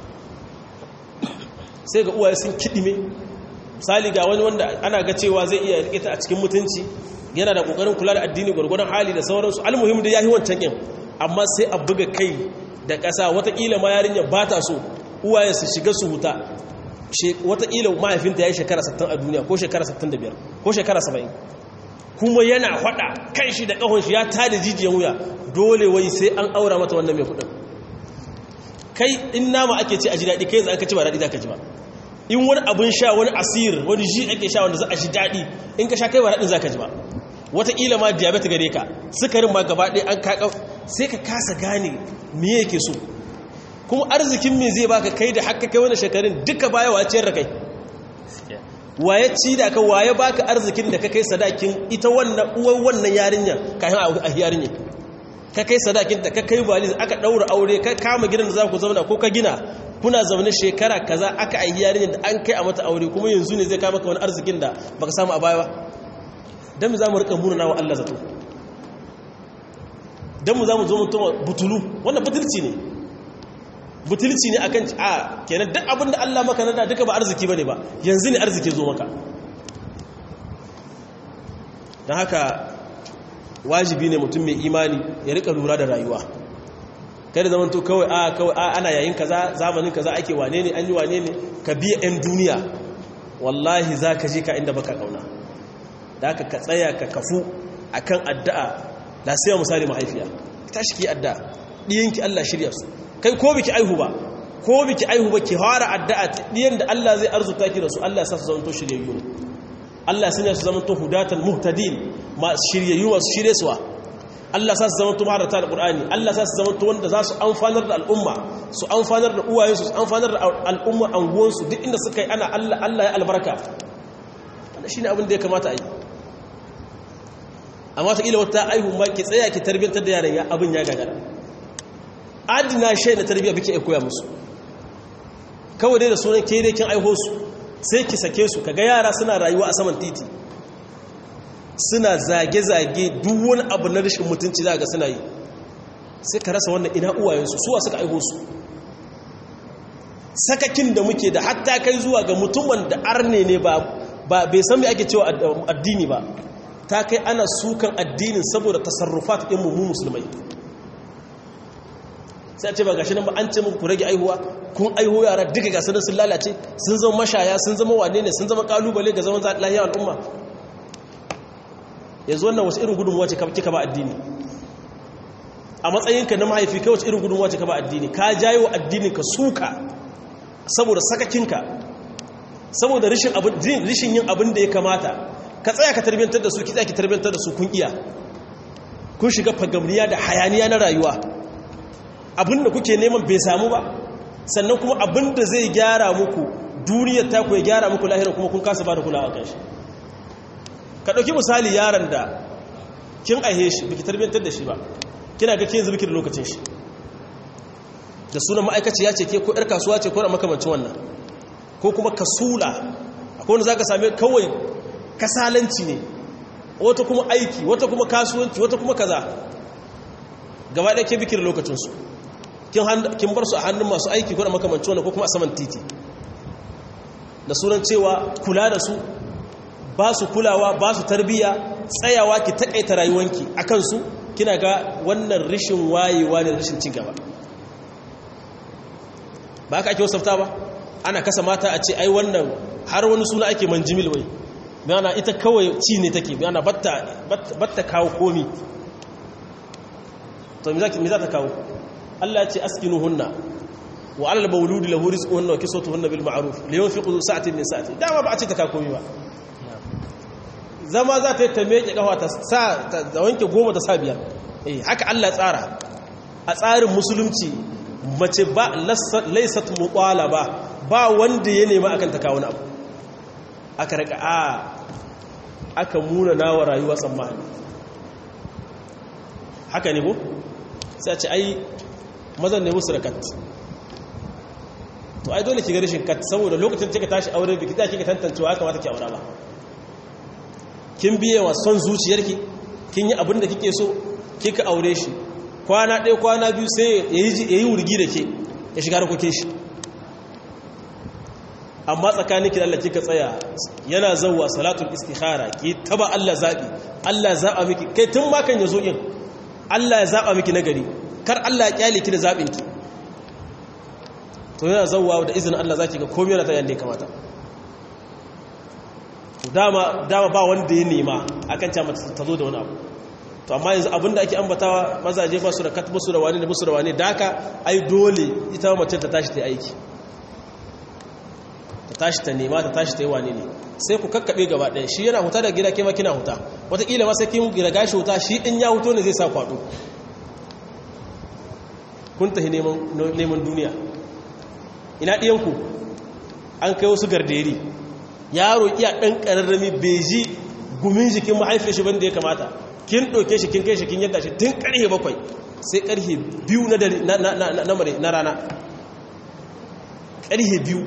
sai ga uwaye sun kiɗime misali ga wani wanda ana ga cewa zai iya riƙe ta a cikin mutunci yana da ƙoƙarin kula da addini gwargwadon hali da sauransu almuhim da ya yi wancan ƙin amma sai a buga kai da ƙasa wataƙila ma yarinya ba ta so uwaye su shiga su huta wataƙila mahaifinta ya yi shekara sittin a duniya ko shekara sittin da biyar ko shekara saba'in kuma yana faɗa kan shi da ƙahon shi ya tada jijiyan wuya dole wai sai an aura mata wannan mai kuɗin kai in nama ake ce a ji daɗi kai za ka ci ba daɗi za ka ji ba in wani abin sha wani asir wani ji ake sha wanda za a ji daɗi in ka sha kai ba daɗin za ka ji ba wataƙila ma diabetes gare ka sukarin ma gaba ɗaya an kaƙa sai ka kasa gane me yake so kuma arzikin me zai baka kai da haka kai wani shekarun duka baya waciyar da kai waye ci da ka waye baka arzikin da ka kai sadakin ita wannan uwan wannan yarinya kafin a yarinya ka kai sadakin da ka kai baliz aka daura aure ka kama gidan da za ku zauna ko ka gina kuna zaune shekara kaza aka ai yarinya da an kai a mata aure kuma yanzu ne zai kama ka wani arzikin da baka samu a baya ba dan mu za mu rika murna wa Allah zato dan mu za mu zo mutum butulu wannan butulci ne butulci ne akan a kenan duk abin da Allah maka nada duka ba arziki bane ba yanzu ne arziki zo maka dan haka wajibi ne mutum mai imani ya rika lura da rayuwa kada zaman to kawai a kawai a ana yayin kaza zamanin kaza ake wane ne an yi wane ne ka biya ɗan duniya wallahi zaka je ka inda baka kauna da haka ka tsaya ka kafu akan addu'a la sai misali mahaifiya tashi ki addu'a diyanki Allah shirya su kai ko biki aihu ba ko biki aihu ba ki fara addu'a diyan da Allah zai arzuta ki da su Allah ya sa su zama to shiryayyu Allah ya sanya su zama to hudatan muhtadin ma shiryayyu masu shirye suwa Allah ya sa su zama to maharata alqur'ani Allah ya sa su zama to wanda za su amfanar da al'umma su amfanar da uwaye su amfanar da al'umma anguwan su duk inda suka yi ana Allah Allah ya albarka wannan shine abin da ya kamata a yi amma ta ila wata aihu ma ki tsaya ki tarbiyantar da yaran ya abin ya gagara adina shay na tarbiya bike ya koya musu kawai dai da sunan ke dai kin aiho su sai ki sake su kaga yara suna rayuwa a saman titi suna zage zage duk wani abu na rashin mutunci zaka suna yi sai ka rasa wannan ina uwayen su suwa suka aiho su sakakin da muke da hatta kai zuwa ga mutumin da arne ne ba bai san me ake cewa addini ba ta kai ana sukan addinin saboda tasarrufat ɗin mu musulmai sai a ce ba gashi nan ba an ce muku rage aihuwa kun aiho yara duka ga sanar sun lalace sun zama mashaya sun zama wane ne sun zama kalubale ga zaman lahiyar al'umma yanzu wannan wasu irin gudunmuwa ce kika ba addini a matsayinka na mahaifi kai wasu irin gudunmuwa ce ka ba addini ka jayo addinin ka suka saboda sakakinka saboda rishin yin abin da ya kamata ka tsaya ka tarbiyantar da su ki tsaya ki tarbiyantar da su kun iya kun shiga fagamniya da hayaniya na rayuwa abin da kuke neman bai samu ba sannan kuma abin da zai gyara muku duniyar ta ku ya gyara muku lahira kuma kun kasa ba da kulawa kan shi ka ɗauki misali yaron da kin aihe shi biki tarbiyantar da shi ba kina ga kin zubi da lokacin shi da sunan ma'aikaci ya ce ke ko 'yar kasuwa ce ko da makamancin wannan ko kuma kasula akwai wanda za ka same kawai kasalanci ne wata kuma aiki wata kuma kasuwanci wata kuma kaza gaba ɗaya ke bikin lokacinsu kin bar su a hannun masu aiki ko da makamancin wannan ko kuma a saman titi da sunan cewa kula da su ba su kulawa ba su tarbiyya tsayawa ki taƙaita rayuwanki a kansu kina ga wannan rishin wayewa ne rishin cin gaba ba ka ake wasafta ba ana kasa mata a ce ai wannan har wani suna ake manjimil wai bayana ita kawai ci ne take bayana batta kawo komi to me za ta kawo Allah ya ce askinuhunna wa alal mawludi lahu rizquhunna wa kiswatuhunna bil ma'ruf li yunfiqu sa'atin min sa'ati dama ba a ce ta kawo komi ba zama za ta yi ta meke kafa ta sa ta wanke goma ta sa biyar eh haka Allah tsara a tsarin musulunci mace ba laysat muqalaba ba wanda ya nema akan ta kawo abu aka raka a aka muna nawa rayuwa tsammani haka ne ko sai a ce ai mazan ne musu rakat to ai dole ki ga rashin kat saboda lokacin da kika tashi aure biki ta kika tantancewa haka mata ki aura ba kin biye wa son zuciyarki kin yi abin da kike so kika aure shi kwana ɗaya kwana biyu sai yayi wurgi da ke ya shiga harkokin shi amma tsakanin ki da Allah kika tsaya yana zawwa salatul istikhara ki taba Allah zabi Allah zaba miki kai tun ma kan yazo din Allah ya zaba miki nagari kar Allah ya kyale ki da zabin ki to yana zawwa da izinin Allah zaki ga komai yana ta yanda ya kamata dama dama ba wanda ya nema akan ta mata ta zo da wani abu to amma yanzu abinda ake ambatawa mazaje ba su da katbu su da wani da musu da wani daka ai dole ita mace ta tashi ta aiki ta tashi ta nema ta tashi ta yi wani ne sai ku kakkabe gaba ɗaya shi yana huta da gida ke ma kina huta wataƙila ma sai kin gira gashi huta shi in ya huto ne zai sa kwaɗo kun tafi neman duniya ina ɗiyanku an kai wasu garderi yaro iya ɗan ƙararrami bai ji gumin jikin mahaifiyar shi banda ya kamata kin ɗauke shi kin kai shi kin yadda shi tun ƙarfe bakwai sai ƙarfe biyu na rana ƙarfe biyu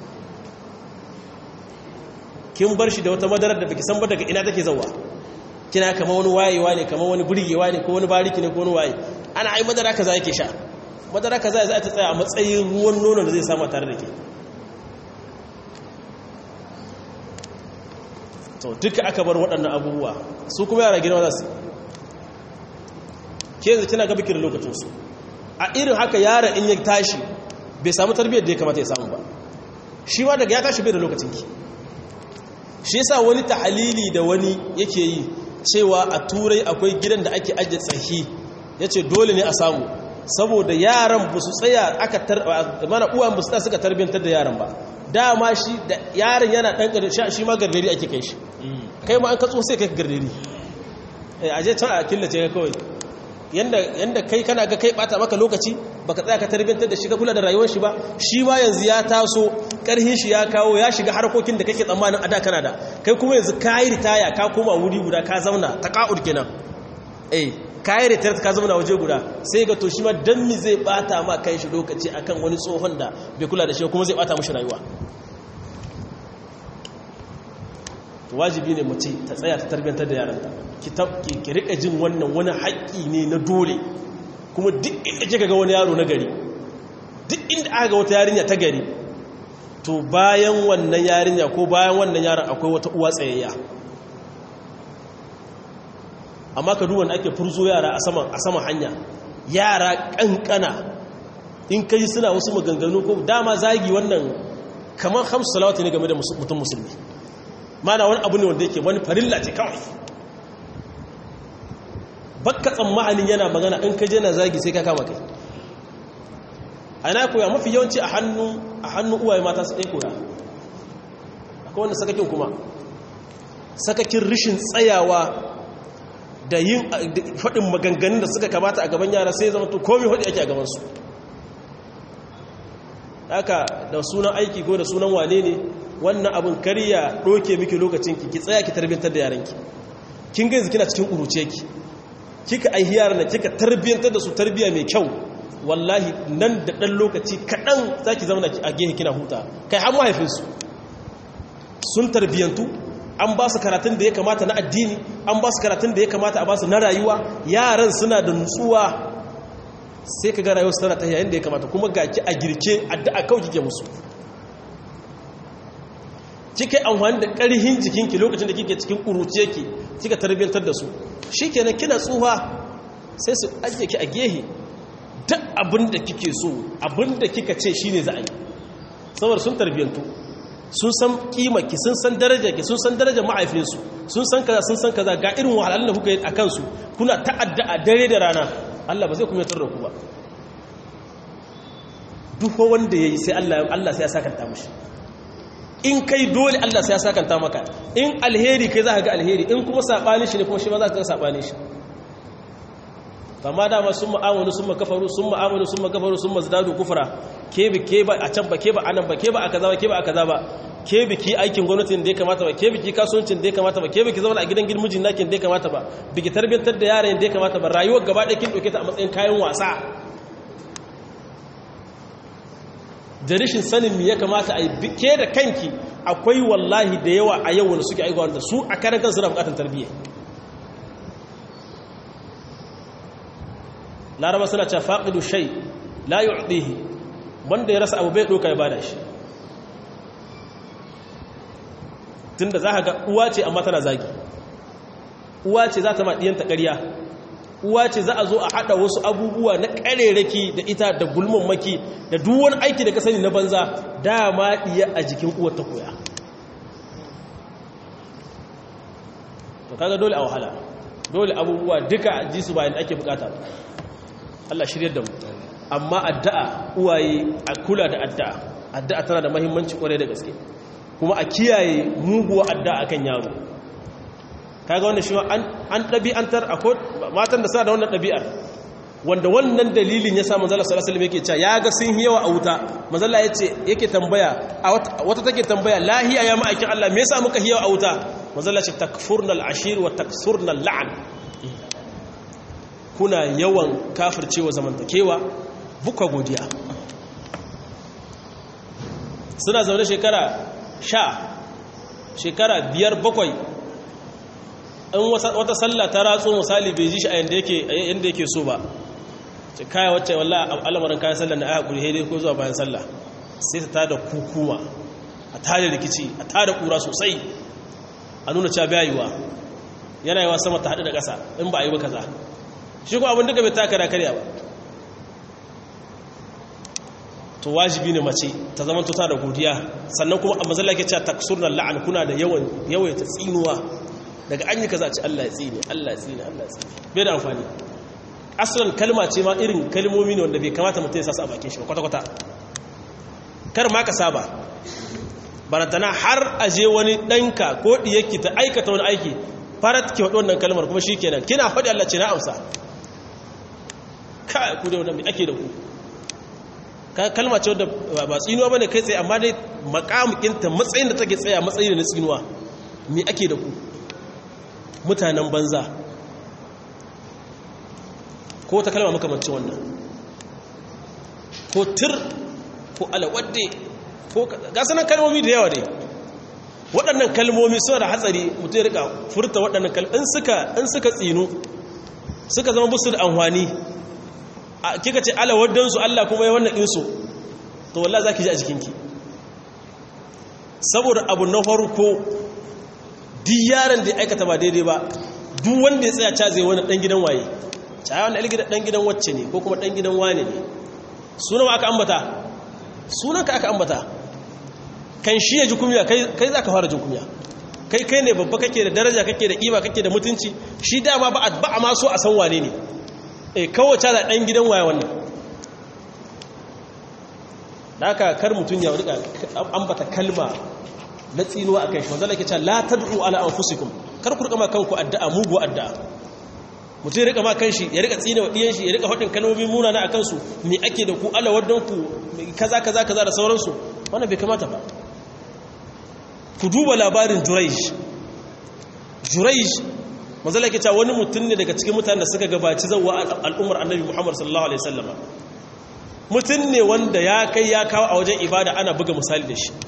kin bar shi da wata madarar da baki san ba daga ina take zauwa kina kama wani wayewa ne kama wani burgewa ne ko wani bariki ne ko wani waye ana ai madara kaza yake sha madara kaza za ta tsaya a matsayin ruwan nono da zai samu tare da ke to duka aka bar waɗannan abubuwa su kuma yara girma za su ke yanzu kina ga bikin da lokacinsu a irin haka yara in ya tashi bai samu tarbiyyar da ya kamata ya samu ba shi ma daga ya tashi bai da lokacinki shi yasa wani tahalili da wani yake yi cewa a turai akwai gidan da ake ajiye tsahi ya ce dole ne a samu saboda yaran ba su tsaya aka mana uwan ba su tsaya suka tarbiyyantar da yaran ba dama shi da yaron yana ɗan ƙarshe shi ma gardari ake kai shi kai ma an katso sai kai gardari a je can a killace ka kawai yanda kai kana ga kai bata maka lokaci baka tsaya ka tarbiyyantar da shi ka kula da rayuwar shi ba shi ma yanzu ya taso ƙarhin shi ya kawo ya shiga harkokin da kake tsammanin a da kana da kai kuma yanzu ka yi ritaya ka koma wuri guda ka zauna ta ka'ud kenan eh ka yi ritaya ka zauna waje guda sai ga to shi ma dan mi zai bata ma kai shi lokaci akan wani tsohon da bai kula da shi kuma zai bata mishi rayuwa wajibi ne mace ta tsaya ta tarbiyyantar da yaranta ki rika jin wannan wani haƙƙi ne na dole kuma duk inda kika ga wani yaro na gari duk inda aka ga wata yarinya ta gari to bayan wannan yarinya ko bayan wannan yaron akwai wata uwa tsayayya. Amma ka duwan ake furzo yara a saman a saman hanya, yara kankana in kai suna wasu maganganu ko dama zagi wannan kamar hamsu salawati ne game da mutum musulmi, mana wani abu ne wanda yake wani farilla ce kawai. Bakka tsammanin yana magana in ka je na zagi sai ka kama kai. Ana koya mafi yawanci a hannu a hannu uwaye mata su ɗaya koya. Akwai wanda sakakin kuma sakakin rishin tsayawa da yin faɗin maganganun da suka kamata a gaban yara sai zama to komai faɗi ake a gabansu. Haka da sunan aiki ko da sunan wane ne wannan abin kariya ɗoke miki lokacin ki ki tsaya ki tarbiyyantar da yaranki. Kin ga yanzu kina cikin ƙuruce ki kika aihi yaran da kika tarbiyyantar da su tarbiyya mai kyau, wallahi nan da ɗan lokaci kaɗan za ki zama a gehe kina huta. Kai har mahaifinsu sun tarbiyyantu, an ba su karatun da ya kamata na addini, an ba su karatun da ya kamata a ba su na rayuwa, yaran suna da nutsuwa, sai ka ga rayuwa su tana ta yayin da ya kamata, kuma ga ki a girke addu'a kawai kike musu. Kika amfani da ƙarhin jikinki lokacin da kike cikin ƙuruciye ki kika tarbiyyantar da su, shikenan kina tsuha sai su ajiye ki a gehe. Duk abin da kike so, abin da kika ce shine za a yi, saboda sun tarbiyyantu, sun san kimaki, sun san darajarki, sun san darajar ma'aifinsu, sun san kaza sun san kaza, ga irin wahalhalun da kuka yi a kansu, kuna ta'adda a dare da rana, Allah ba zai kuma yatar da ku ba. Duk wanda yayi sai Allah Allah sai ya sakanta mishi. In kai dole Allah sai ya sakanta maka, in alheri kai za ka ga alheri, in kuma sabani shi ne kuma shi ma za ka ga sabani shi. Amma dama sun ma'amunu sun makafaru sun ma'amunu sun makafaru sun mazdadu kufra, ke bi ke ba a can ba, ke ba anan ba, ke ba a kaza ba, ke ba a kaza ba, ke bi ki aikin gwamnatin da ya kamata ba, ke bi ki kasuwancin da ya kamata ba, ke bi ki zauna a gidan girmijin nakin da ya kamata ba, bi ki tarbiyyantar da yaran da ya kamata ba, rayuwar gaba ɗaya kin ɗauke ta a matsayin kayan wasa. Da rashin sanin me ya kamata a yi, ke da kanki akwai wallahi da yawa a yau wanda suke aikawa da su a karan kansu na bukatar tarbiyya. Laraba suna cewa faqidu shay la yu'dihi, wanda ya rasa abu bai doka ya bada shi. Tunda za ka ga uwa ce amma tana zagi, uwa ce za ta ma diyanta ƙarya, uwa ce za a zo a hada wasu abubuwa na ƙarerake da ita da gulmun maki da duk wani aiki da ka sani na banza, dama diya a jikin uwar ta koya. To kaga dole a wahala, dole abubuwa duka ji su bayan da ake bukata. Allah shirye da mu. Amma addu'a uwaye a kula da addu'a, addu'a tana da muhimmanci kwarai da gaske, kuma a kiyaye muguwa addu'a akan yaro. Kaga wannan shi an an dabi'antar akwai matan da sa da wannan dabi'ar, wanda wannan dalilin ya sa manzo Allah sallallahu alaihi wasallam yake cewa ya ga sun yawa a wuta. Manzo Allah yace yake tambaya a wata take tambaya, lahiya ya ma'aikin Allah me yasa muka yawa a wuta? Manzo Allah ya ce takfurna al-ashir wa taksurna al-la'n, kuna yawan kafircewa zamantakewa, buka godiya. Suna zaune shekara sha, shekara biyar bakwai, in wata sallah ta ratso misali bai ji shi a yadda yake so ba, ce kaya wacce wallah al'amarin kayan sallah na aya kuri haidai ko zuwa bayan sallah, sai ta tada kukuma, a tada rikici, a tada kura sosai, a nuna cewa bayayuwa, yana yawa sama ta haɗu da ƙasa in ba a yi ba kaza. Shi kuma abin duka bai taka da karya ba. To wajibi ne mace ta zama ta da godiya, sannan kuma a mazalla ke cewa taksurna la'an, kuna da yawan yawaita tsinuwa, daga an yi kaza ce Allah ya tsine, Allah ya tsine, Allah ya tsine, bai da amfani. Asalin kalma ce ma irin kalmomi ne wanda bai kamata mutum ya sa su a bakin shi ba kwata-kwata. Kar ma ka saba, barantana har aje wani ɗanka ko ɗiyarki ta aikata wani aiki, farat ki faɗi wannan kalmar kuma shi kenan, kina faɗi Allah ce na amsa. Ka ku da wannan mai ake da ku. Kalma ce wadda ba tsinuwa ba ne kai tsaye, amma dai makamukinta matsayin da take tsaya matsayi da na tsinuwa. Me ake da ku? Mutanen banza. Ko ta kalma makamancin wannan. Ko tir, ko alawadde, ko gasanan kalmomi da yawa dai. Waɗannan kalmomi suna da hatsari, mutum ya rika furta waɗannan kalmomi. In suka in suka tsinu, suka zama busu da amfani, kika ce alawaddansu Allah kuma ya wannan insu, to wallahi zaki ji a jikinki saboda abu na farko duk yaron da ya aikata ba daidai ba duk wanda ya tsaya caze wani dan gidan waye cayawan da dan gidan wacce ne ko kuma dan gidan wane ne sunan aka ambata sunan ka aka ambata kan shi ya ji kunya kai kai zaka fara jin kunya kai kai ne babba kake da daraja kake da kima kake da mutunci shi dama ba ba a ma so a san wane ne eh kawace da dan gidan waye wannan haka kar mutun ya rika ambata kalma na tsinuwa akan shi wanda yake cewa la tad'u ala anfusikum kar ku rika ma kanku addu'a mugu addu'a mutum ya rika ma kanshi ya rika tsine wa diyan shi ya rika fadin kalmomi munana akan su me ake da ku Allah waddan ku kaza kaza kaza da sauransu wannan bai kamata ba ku duba labarin Jurayj Jurayj manzo yake cewa wani mutum ne daga cikin mutanen da suka gabaci zawwa al'ummar Annabi Muhammad sallallahu alaihi wasallam mutum ne wanda ya kai ya kawo a wajen ibada ana buga misali da shi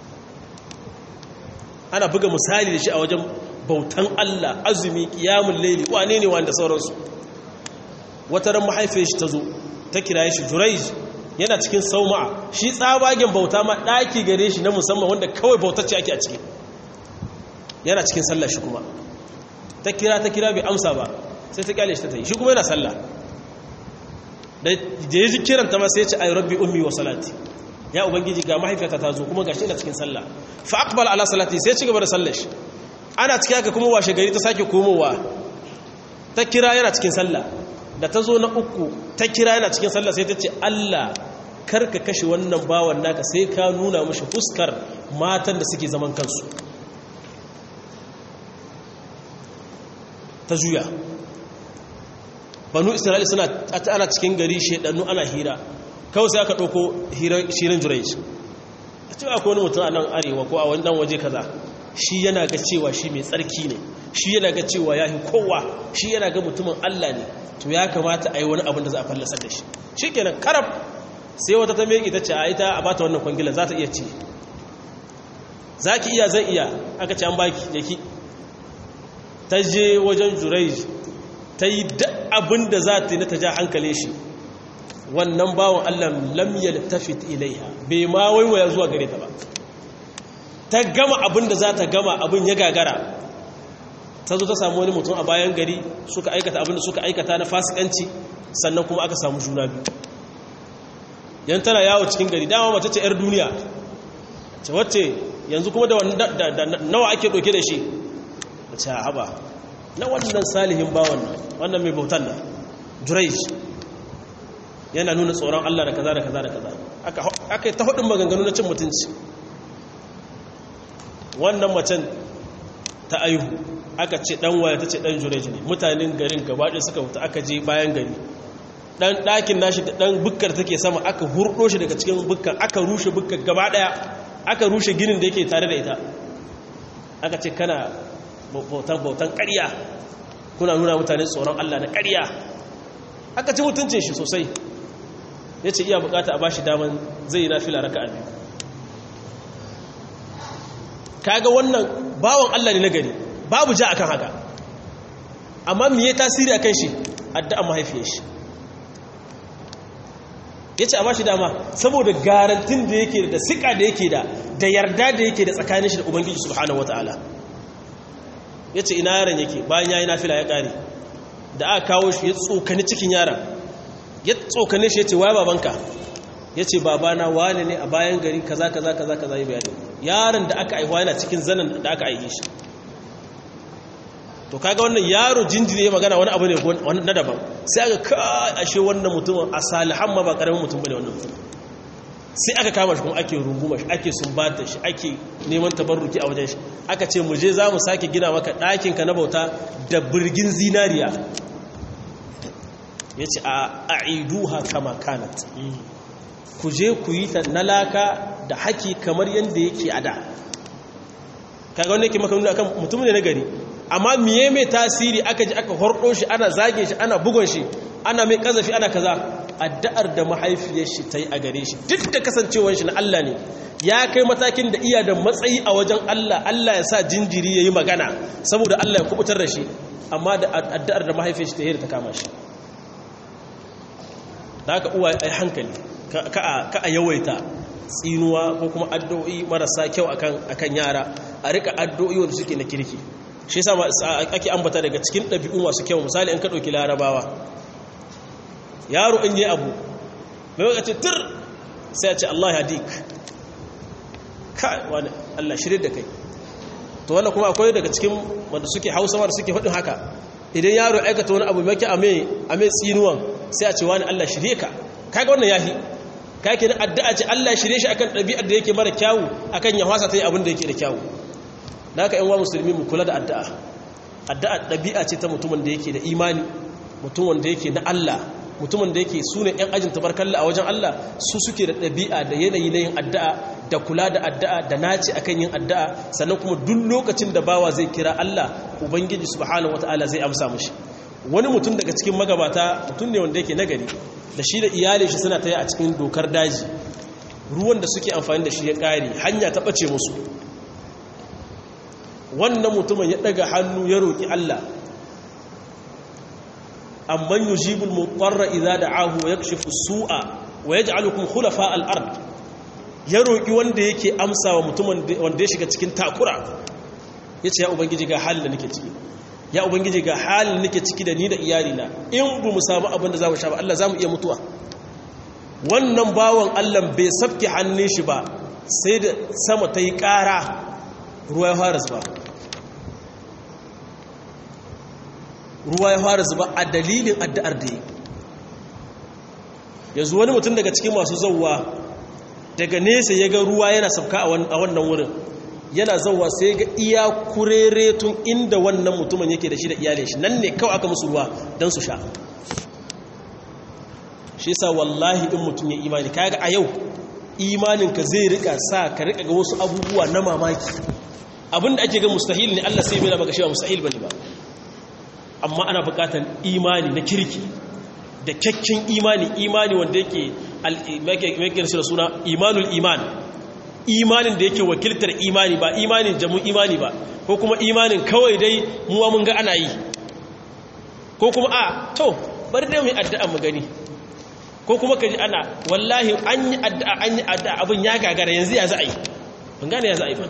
ana buga misali da shi a wajen bautan Allah azumi qiyamul layli wane ne wanda sauransu wata ran mahaifiyar shi tazo ta kiraye shi Jurayj yana cikin sauma'a shi tsabagen bauta ma daki gare shi na musamman wanda kawai bautacce ake a ciki yana cikin sallah shi kuma ta kira ta kira bai amsa ba sai ta kyale shi ta yi shi kuma yana sallah da ya ji kiranta ma sai ya ce ay rabbi ummi wa salati ya ubangiji ga mahaifiyata ta zo kuma gashi ina cikin sallah fa aqbal ala salati sai ci gaba da sallar shi ana cikin haka kuma washe gari ta sake komowa ta kira yana cikin sallah da ta zo na uku ta kira yana cikin sallah sai ta ce Allah karka kashe wannan bawan naka sai ka nuna mashi fuskar matan da suke zaman kansu ta juya banu isra'ila suna ana cikin gari shedannu ana hira kawai sai aka ɗauko shirin Jurayj a cewa akwai wani mutum a nan arewa ko a wani dan waje kaza shi yana ga cewa shi mai tsarki ne shi yana ga cewa ya yi kowa shi yana ga mutumin Allah ne to ya kamata a yi wani abin da za a fallasar da shi shi kenan karab sai wata ta mai ita ce a ita a bata wannan kwangilan za ta iya ce za ki iya zan iya aka ce an baki yaki ta je wajen Jurayj ta yi duk abin da za ta yi na ta ja hankali shi wannan bawon Allah lam yaltafit ilaiha bai ma waiwaya zuwa gare ta ba ta gama abin da za ta gama abin ya gagara ta zo ta samu wani mutum a bayan gari suka aikata abin da suka aikata na fasikanci sannan kuma aka samu juna biyu yan tana yawo cikin gari dama mace ce yar duniya ce wacce yanzu kuma da nawa ake doke da shi a ce haba na wannan salihin bawon wannan mai bautan nan Jurayj yana nuna tsoron Allah da kaza da kaza da kaza aka yi ta hudun maganganu na cin mutunci wannan macen ta aihu aka ce dan waya ta ce dan Jurayj ne mutanen garin gabaɗe suka wuta aka je bayan gari dan ɗakin nashi da dan bukkar take sama aka hurɗo shi daga cikin bukkar aka rushe bukkar gaba ɗaya aka rushe ginin da yake tare da ita aka ce kana bautan bautan ƙarya kuna nuna mutane tsoron Allah na ƙarya aka ci mutuncin shi sosai ya ce iya bukata a ba shi daman zai yi nafila raka a biyu kaga wannan bawan Allah ne na gari babu ja akan haka amma me ya tasiri akan shi addu'a mahaifiyar shi ya ce a ba shi dama saboda garantin da yake da sika da yake da da yarda da yake da tsakanin shi da ubangiji subhanahu wataala ya ce ina yaron yake bayan ya yi nafila ya ƙare da aka kawo shi ya tsokani cikin yaron ya tsokane shi ya ce waya babanka ya ce babana wane ne a bayan gari kaza kaza kaza kaza yi bayani yaron da aka aihuwa yana cikin zanen da aka aihe shi to kaga wannan yaro jinjiri ya magana wani abu ne na daban sai aka ka ashe wannan mutumin a salihan ma ba karamin mutum bane wannan mutum sai aka kama shi kuma ake runguma shi ake sumbata shi ake neman tabarruki a wajen shi aka ce mu je za mu sake gina maka ɗakin ka na bauta da birgin zinariya ya ce a a'iduha kama kanat ku je ku yi ta na laka da haki kamar yadda yake a da kaga wanda yake maka nuna akan mutum ne na gari amma miye mai tasiri aka ji aka hordo shi ana zage shi ana bugon shi ana mai kazafi ana kaza addu'ar da mahaifiyar shi ta yi a gare shi duk da kasancewar shi na Allah ne ya kai matakin da iya da matsayi a wajen Allah Allah ya sa jinjiri ya yi magana saboda Allah ya kubutar da shi amma da addu'ar da mahaifiyar shi ta yi da ta kama shi da haka uwa ai hankali ka a yawaita tsinuwa ko kuma addu'o'i marasa kyau akan akan yara a rika addu'o'i wanda suke na kirki shi yasa ake ambata daga cikin ɗabi'u masu kyau misali in ka ɗauki larabawa yaro in yi abu mai waka ce tur sai a ce Allah ya dik ka wani Allah shirye da kai to wannan kuma akwai daga cikin wanda suke hausawa da suke faɗin haka idan yaro aikata wani abu mai a mai tsinuwan sai a ce wani Allah shirye ka kaga wannan yahi kake da addu'a ce Allah shirye shi akan ɗabi'ar da yake mara kyawu akan ya fasa ta yi abin da yake da kyawu da haka yan wa musulmi mu kula da addu'a addu'a ɗabi'a ce ta mutumin da yake da imani mutumin da yake na Allah mutumin da yake su ne yan ajin tabarkalla a wajen Allah su suke da ɗabi'a da yanayi na yin addu'a da kula da addu'a da naci akan yin addu'a sannan kuma duk lokacin da bawa zai kira Allah ubangiji subhanahu wataala zai amsa mishi wani mutum daga cikin magabata mutum ne wanda yake nagari da shi da iyalin shi suna taya a cikin dokar daji ruwan da suke amfani da shi ya ƙare hanya ta ɓace musu wannan mutumin ya ɗaga hannu ya roƙi Allah amman yujibul mutarra idza da'ahu wa yakshifu su'a wa yaj'alukum khulafa al-ard ya roƙi wanda yake amsawa mutumin wanda ya shiga cikin takura yace ya ubangiji ga halin da nake ciki ya ubangiji ga halin nake ciki da ni da iyalina in bu mu samu abin da zamu sha ba Allah zamu iya mutuwa wannan bawon Allah bai sabke hannun shi ba sai da sama ta yi ƙara ruwa ya fara zuba ruwa ya fara zuba a dalilin addu'ar da yanzu wani mutum daga cikin masu zawwa daga nesa ya ga ruwa yana sabka a wannan wurin yana zauwa sai ga iya kurere tun inda wannan mutumin yake da shi da iyalin shi nan ne kawai aka musu ruwa don su sha shi sa wallahi in mutum ya imani kaga a yau imaninka zai rika sa ka rika ga wasu abubuwa na mamaki abinda ake ga mustahil ne Allah sai bai maka shi ba mustahil bane ba amma ana bukatar imani na kirki da kyakkyan imani imani wanda yake al-makir suna imanul iman imanin da yake wakiltar imani ba imanin jamu imani ba ko kuma imanin kawai dai muwa mun ga ana yi ko kuma a to bari dai mu yi addu'a mu gani ko kuma kaji ana wallahi an yi addu'a an yi addu'a abin ya gagara yanzu ya za a yi ban gane ya za a yi ba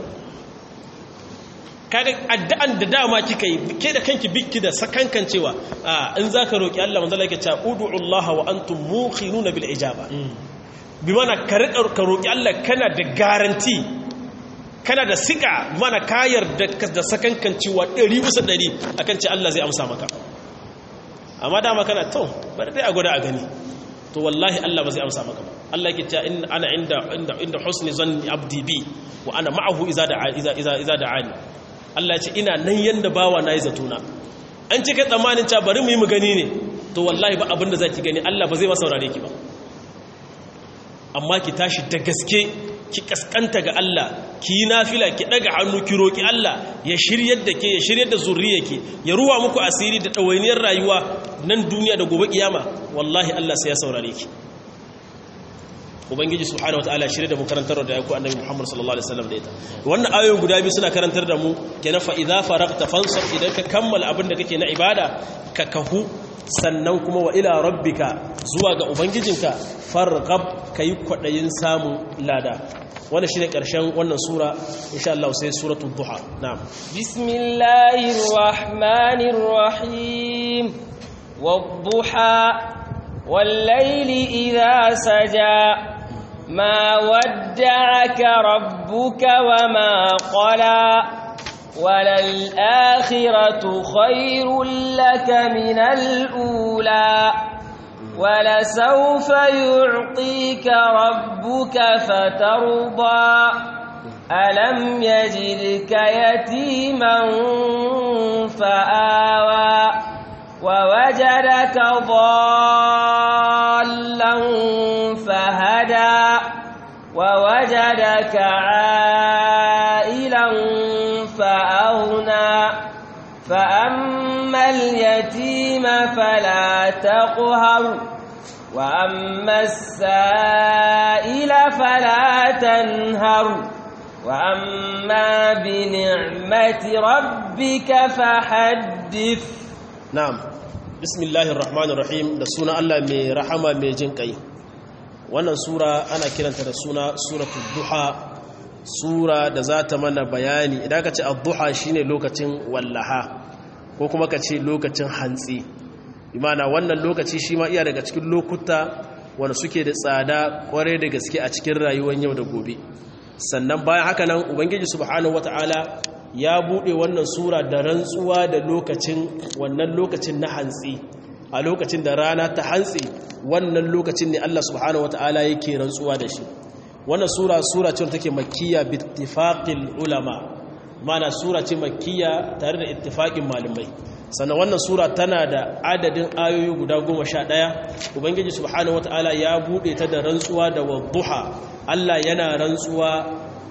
kaga addu'an da dama kika yi ke da kanki bikki da sakankan cewa a in zaka roki Allah manzo Allah yake cewa ud'u Allah wa antum muqinuna bil ijaba bi mana ka roƙi Allah kana da garanti kana da siga mana kayar da sakankan cewa ɗari bisa ɗari akan ce Allah zai amsa maka amma dama kana to bari dai a gwada a gani to wallahi Allah ba zai amsa maka ba Allah yake cewa in ana inda inda inda husni zanni abdi bi wa ana ma'ahu idza da'a idza idza idza da'ani Allah ya ce ina nan yanda bawa nayi zatuna an cika tsammanin cewa bari mu yi mu gani ne to wallahi ba abinda zaki gani Allah ba zai ba saurare ki ba amma ki tashi da gaske ki kaskanta ga Allah ki yi nafila ki daga hannu ki roki Allah ya shiryar da ke ya shiryar da zurriyarki ya ruwa muku asiri da dawainiyar rayuwa nan duniya da gobe kiyama wallahi Allah sai ya saurare ki ubangiji subhanahu wataala shirye da mu karantar da ayyuka annabi Muhammad sallallahu alaihi wasallam da ita wannan ayoyin guda biyu suna karantar da mu kenan fa idza faragta fansab idan ka kammala abin da kake na ibada ka kahu sannan kuma wa ila rabbika zuwa ga ubangijinka farqab kai kwadayin samun lada wannan shine karshen wannan sura insha Allah sai suratul duha na'am bismillahir rahmanir rahim wadduha wal layli idha saja ma wadda'aka rabbuka wama qala وللآخرة خير لك من الأولى ولسوف يعطيك ربك فترضى ألم يجدك يتيما فآوى ووجدك ضالا فهدى ووجدك عائلا فأغنى فأما اليتيم فلا تقهر وأما السائل فلا تنهر وأما بنعمة ربك فحدث نعم بسم الله الرحمن الرحيم da sunan Allah mai rahama mai jin kai wannan sura ana kiranta da suna suratul duha, sura da za ta mana bayani. Idan ka ce ad-duha shine lokacin wallaha ko kuma ka ce lokacin hantsi, imana wannan lokaci shi ma iya daga cikin lokuta wanda suke da tsada kwarai da gaske a cikin rayuwar yau da gobe. Sannan bayan haka nan ubangiji subhanahu wataala ya bude wannan sura da rantsuwa da lokacin wannan lokacin na hantsi, a lokacin da rana ta hantsi, wannan lokacin ne Allah subhanahu wataala yake rantsuwa da shi. Wannan sura sura ce take makkiya bi ittifaqil ulama, mana sura ce makkiya tare da ittifaqin malamai. Sannan wannan sura tana da adadin ayoyi guda goma sha ɗaya. Ubangiji subhanahu wataala ya bude ta da rantsuwa da wadduha, Allah yana rantsuwa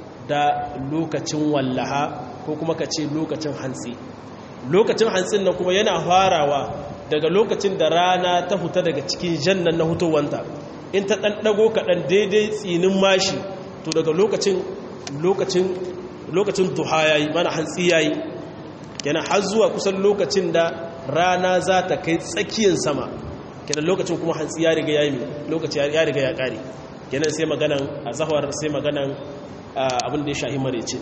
da lokacin wallaha ko kuma ka ce lokacin hantsi. Lokacin hantsin nan kuma yana farawa daga lokacin da rana ta huta daga cikin jannan na hutowanta, in ta ɗan ɗago kaɗan daidai tsinin mashi, to daga lokacin lokacin lokacin duha yayi, mana hantsi yayi, yana har zuwa kusan lokacin da rana za ta kai tsakiyar sama, kenan lokacin kuma hantsi ya riga yayi, lokaci ya riga ya ƙare, kenan sai maganan azhar, sai maganan abin da ya shahi marece.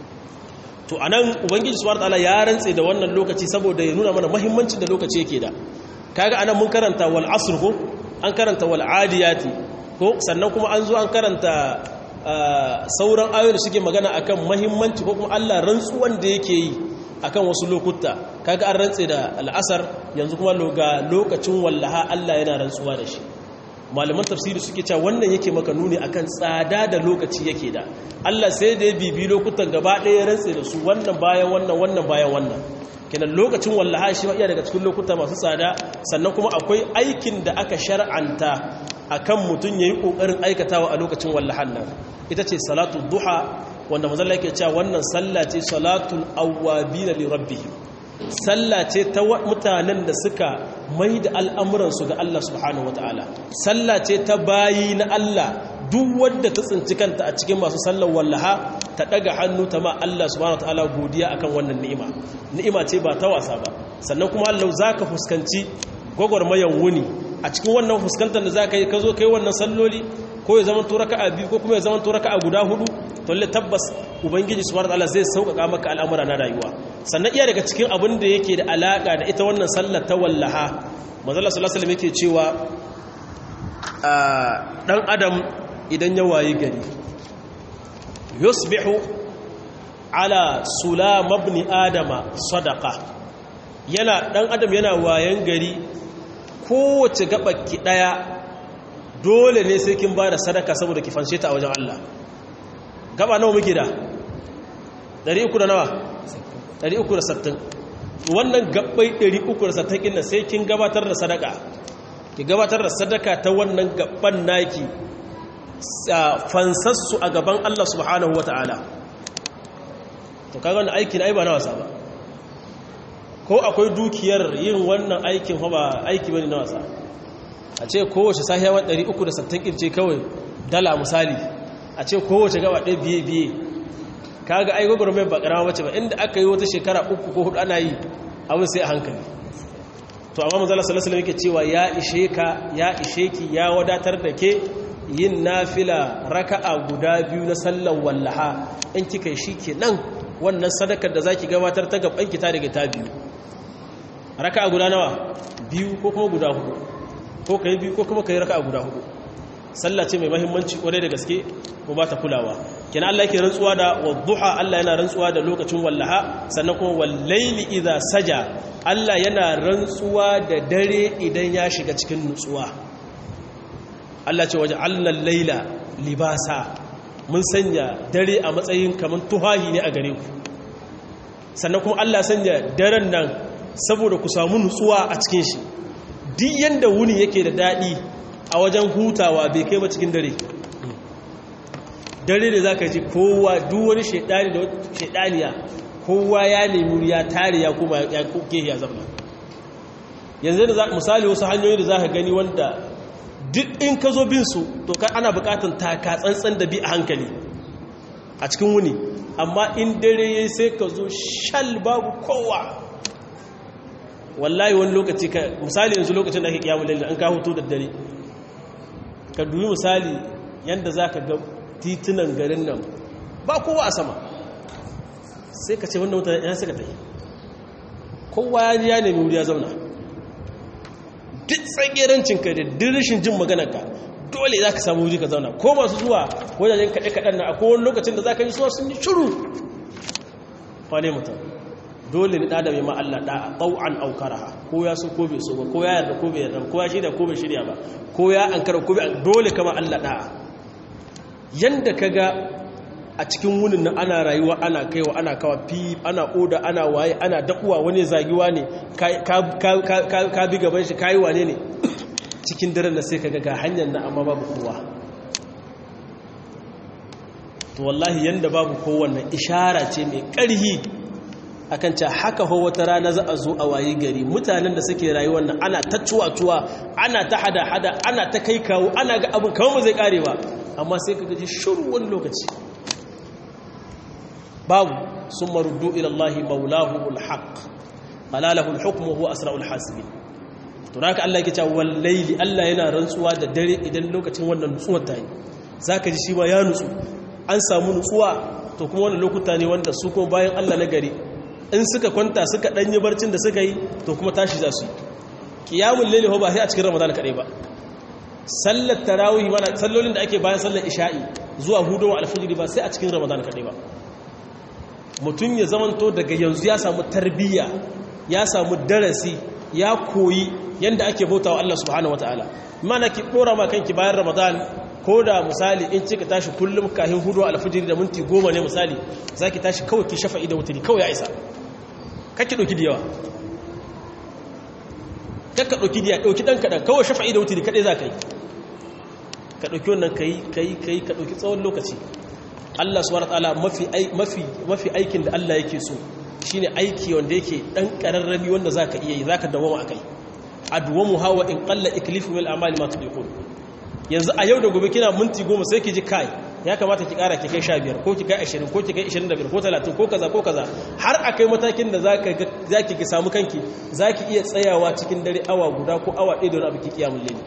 To anan ubangiji subhanahu wataala ya rantse da wannan lokaci saboda ya nuna mana muhimmancin da lokaci yake da. Kaga anan mun karanta wal asr ko an karanta wal adiyati ko sannan kuma an zo an karanta sauran ayoyi da suke magana akan muhimmanci ko kuma Allah rantsuwan da yake yi akan wasu lokuta. Kaga an rantse da al'asar, yanzu kuma ga lokacin wallaha Allah yana rantsuwa da shi. Malaman tafsiri suke cewa wannan yake maka nuni akan tsada da lokaci yake da. Allah sai da ya bibi lokutan gaba ɗaya ya rantse da su, wannan bayan wannan wannan bayan wannan. Kenan lokacin wallaha shi iya daga cikin lokuta masu tsada. Sannan kuma akwai aikin da aka shar'anta akan mutum yayi kokarin aikatawa a lokacin wallahan nan, ita ce salatul duha, wanda manzo Allah yake cewa wannan sallah ce salatul awwabin li rabbihim, sallah ce ta mutanen da suka mai da al'amuransu ga Allah subhanahu wataala, sallah ce ta bayi na Allah. Duk wadda ta tsinci kanta a cikin masu sallar wallaha ta daga hannu ta ma Allah subhanahu wataala godiya akan wannan ni'ima. Ni'ima ce ba ta wasa ba. Sannan kuma Allah zaka fuskanci gwagwarmayan wuni a cikin wannan fuskantar da zaka yi, ka zo kai wannan salloli, ko ya zama to raka'a biyu ko kuma ya zama to raka'a guda hudu, to lalle tabbas ubangiji subhanahu wataala zai sauƙaƙa maka al'amura na rayuwa. Sannan iya daga cikin abin da yake da alaka da ita wannan sallar ta wallaha, manzo Allah sallallahu alaihi wasallam yake cewa dan adam idan ya wayi gari, yusbihu ala sulam ibn adama sadaqa, yana dan adam yana wayan gari, kowace gabaki daya dole ne sai kin bada sadaka saboda ki fanshe ta a wajen Allah. Gaba nawa muke da ɗari uku da nawa ɗari uku da sittin. Wannan gabbai ɗari uku da sittin din sai kin gabatar da sadaka, ki gabatar da sadaka ta wannan gabban naki, fansassu a gaban Allah subhanahu wataala. To kaga wannan aikin ai ba na wasa ba, ko akwai dukiyar yin wannan aikin ba aiki bane na wasa. A ce kowace sahiya wa ɗari uku da sittin kirce kawai dala misali, a ce kowace gaba ɗaya biye biye, kaga ai gwagwarmai ba ƙarama bace ba, inda aka yi wata shekara uku ko hudu ana yi abin sai a hankali. To amma manzo Allah sallallahu alaihi wasallam yake cewa ya ishe ka, ya ishe ki, ya wadatar da ke yin nafila raka'a guda biyu na sallar wallaha. In kika shi kenan wannan sadakar da zaki gabatar ta gaban ki ta daga ta biyu. Raka'a guda nawa? Biyu ko kuma guda hudu, ko kai biyu ko kuma kai raka'a guda hudu. Sallah ce mai muhimmanci kwarai da gaske, ko ba ta kulawa. Kina Allah yake rantsuwa da wadduha, Allah yana rantsuwa da lokacin wallaha. Sannan kuma wallaili idza saja, Allah yana rantsuwa da dare idan ya shiga cikin nutsuwa. Allah ce waja'alna al-laila libasa, mun sanya dare a matsayin kaman tuhahi ne a gare ku. Sannan kuma Allah sanya daren nan saboda ku samu nutsuwa a cikin shi. Duk yanda wuni yake da dadi a wajen hutawa bai kai ba cikin dare. Dare da zaka ji kowa, duk wani shedani da shedaniya, kowa ya nemi ya tare ya kuma ya kuke ya zama. Yanzu da misali wasu hanyoyi da zaka gani wanda duk in ka zo bin su to ka ana bukatun taka tsantsan da bi a hankali a cikin wuni, amma in dare yayi sai ka zo shal babu kowa. Wallahi wani lokaci ka misali yanzu lokacin da ake kiyamul layl an ka hutu da dare, ka dubi misali yanda zaka ga titunan garin nan ba kowa a sama sai ka ce wannan mutane ya suka tafi kowa ya ji ya nemi wuri ya zauna duk tsagerancinka da dirishin jin maganarka dole za ka samu wuri ka zauna ko masu zuwa wajajen kaɗe-kaɗen na akwai wani lokacin da za ka yi suwa sun yi shuru wane mutum dole ni ɗada mai ma'alla ɗa'a ɗau'an aukara ko ya so ko bai so ba ko ya yarda ko bai yarda ko ya shirya ko bai shirya ba ko ya ankara ko bai dole kama Allah ɗa'a yanda ka ga a cikin wunin nan ana rayuwa ana kaiwa ana kawa fi ana oda ana waye ana dakuwa wani zagiwa ne ka bi gaban shi kayi wane ne cikin daren da sai ka ga hanyar na amma babu kowa to wallahi yanda babu kowanne ishara ce mai ƙarhi akan ce haka ho wata rana za a zo a waye gari mutanen da suke rayuwar nan ana ta cuwa-cuwa ana ta hada-hada ana ta kai kawo ana ga abin kawo mu zai kare ba amma sai ka gaji shiru wani lokaci babu sun maruddu ilallahi maulahu ulhaq alalahu alhukmu huwa asra'ul hasibin to haka Allah yake cewa wallahi Allah yana rantsuwa da dare idan lokacin wannan nutsuwar ta yi zaka ji shi ma ya nutsu an samu nutsuwa to kuma wannan lokuta ne wanda su kuma bayan Allah na gari in suka kwanta suka danyi barcin da suka yi to kuma tashi za su yi qiyamul layli ho ba sai a cikin ramadan kadai ba sallar tarawih mana sallolin da ake bayan sallar isha'i zuwa hudu al-fajr ba sai a cikin ramadan kadai ba mutum ya zamanto daga yanzu ya samu tarbiyya ya samu darasi ya koyi yanda ake bautawa Allah subhanahu wataala mana ki dora ma kanki bayan ramadan ko da misali in cika tashi kullum kahin hudu al-fajr da minti goma ne misali zaki tashi kawai ki shafa'i da wuturi kawai ya isa kake dauki da yawa kaka dauki da dauki dan kadan kawai shafa'i da wuturi kadai zaka yi ka dauki wannan kai kai kai ka dauki tsawon lokaci Allah subhanahu wataala mafi mafi mafi aikin da Allah yake so shine aiki wanda yake dan kararrabi wanda zaka iya yi zaka dawo akai adwamu hawa in qalla iklifu wal a'mali ma tudiqun yanzu a yau da gobe kina minti goma sai ki ji kai ya kamata ki kara ki kai sha biyar ko ki kai ashirin ko ki kai ashirin da biyar ko talatin ko kaza ko kaza har akai matakin da zaka zaki ki samu kanki zaki iya tsayawa cikin dare awa guda ko awa ɗaya da abu ki kiyamul layl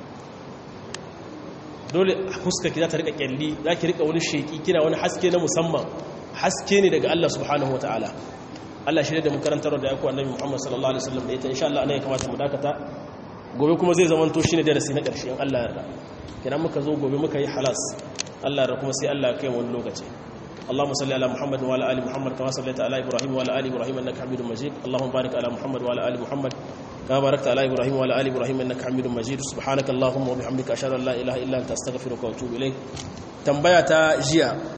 dole huska ki za ta rika kyalli za ki rika wani sheki kina wani haske na musamman haske ne daga Allah subhanahu wataala Allah shi ne da mu karantar da yaku annabi Muhammad sallallahu alaihi wasallam da ita insha Allah ne ya kamata mu dakata gobe kuma zai zama to shine darasi na ƙarshe in Allah ya yarda kenan muka zo gobe muka yi halas Allah ya kuma sai Allah ya kai wani lokaci اللهم صل على محمد وعلى ال محمد كما صليت على ابراهيم وعلى ال ابراهيم انك حميد مجيد اللهم بارك على محمد وعلى ال محمد كما باركت على ابراهيم وعلى ال ابراهيم انك حميد مجيد سبحانك اللهم وبحمدك اشهد ان لا اله الا انت استغفرك واتوب اليك تنبيه تا جيا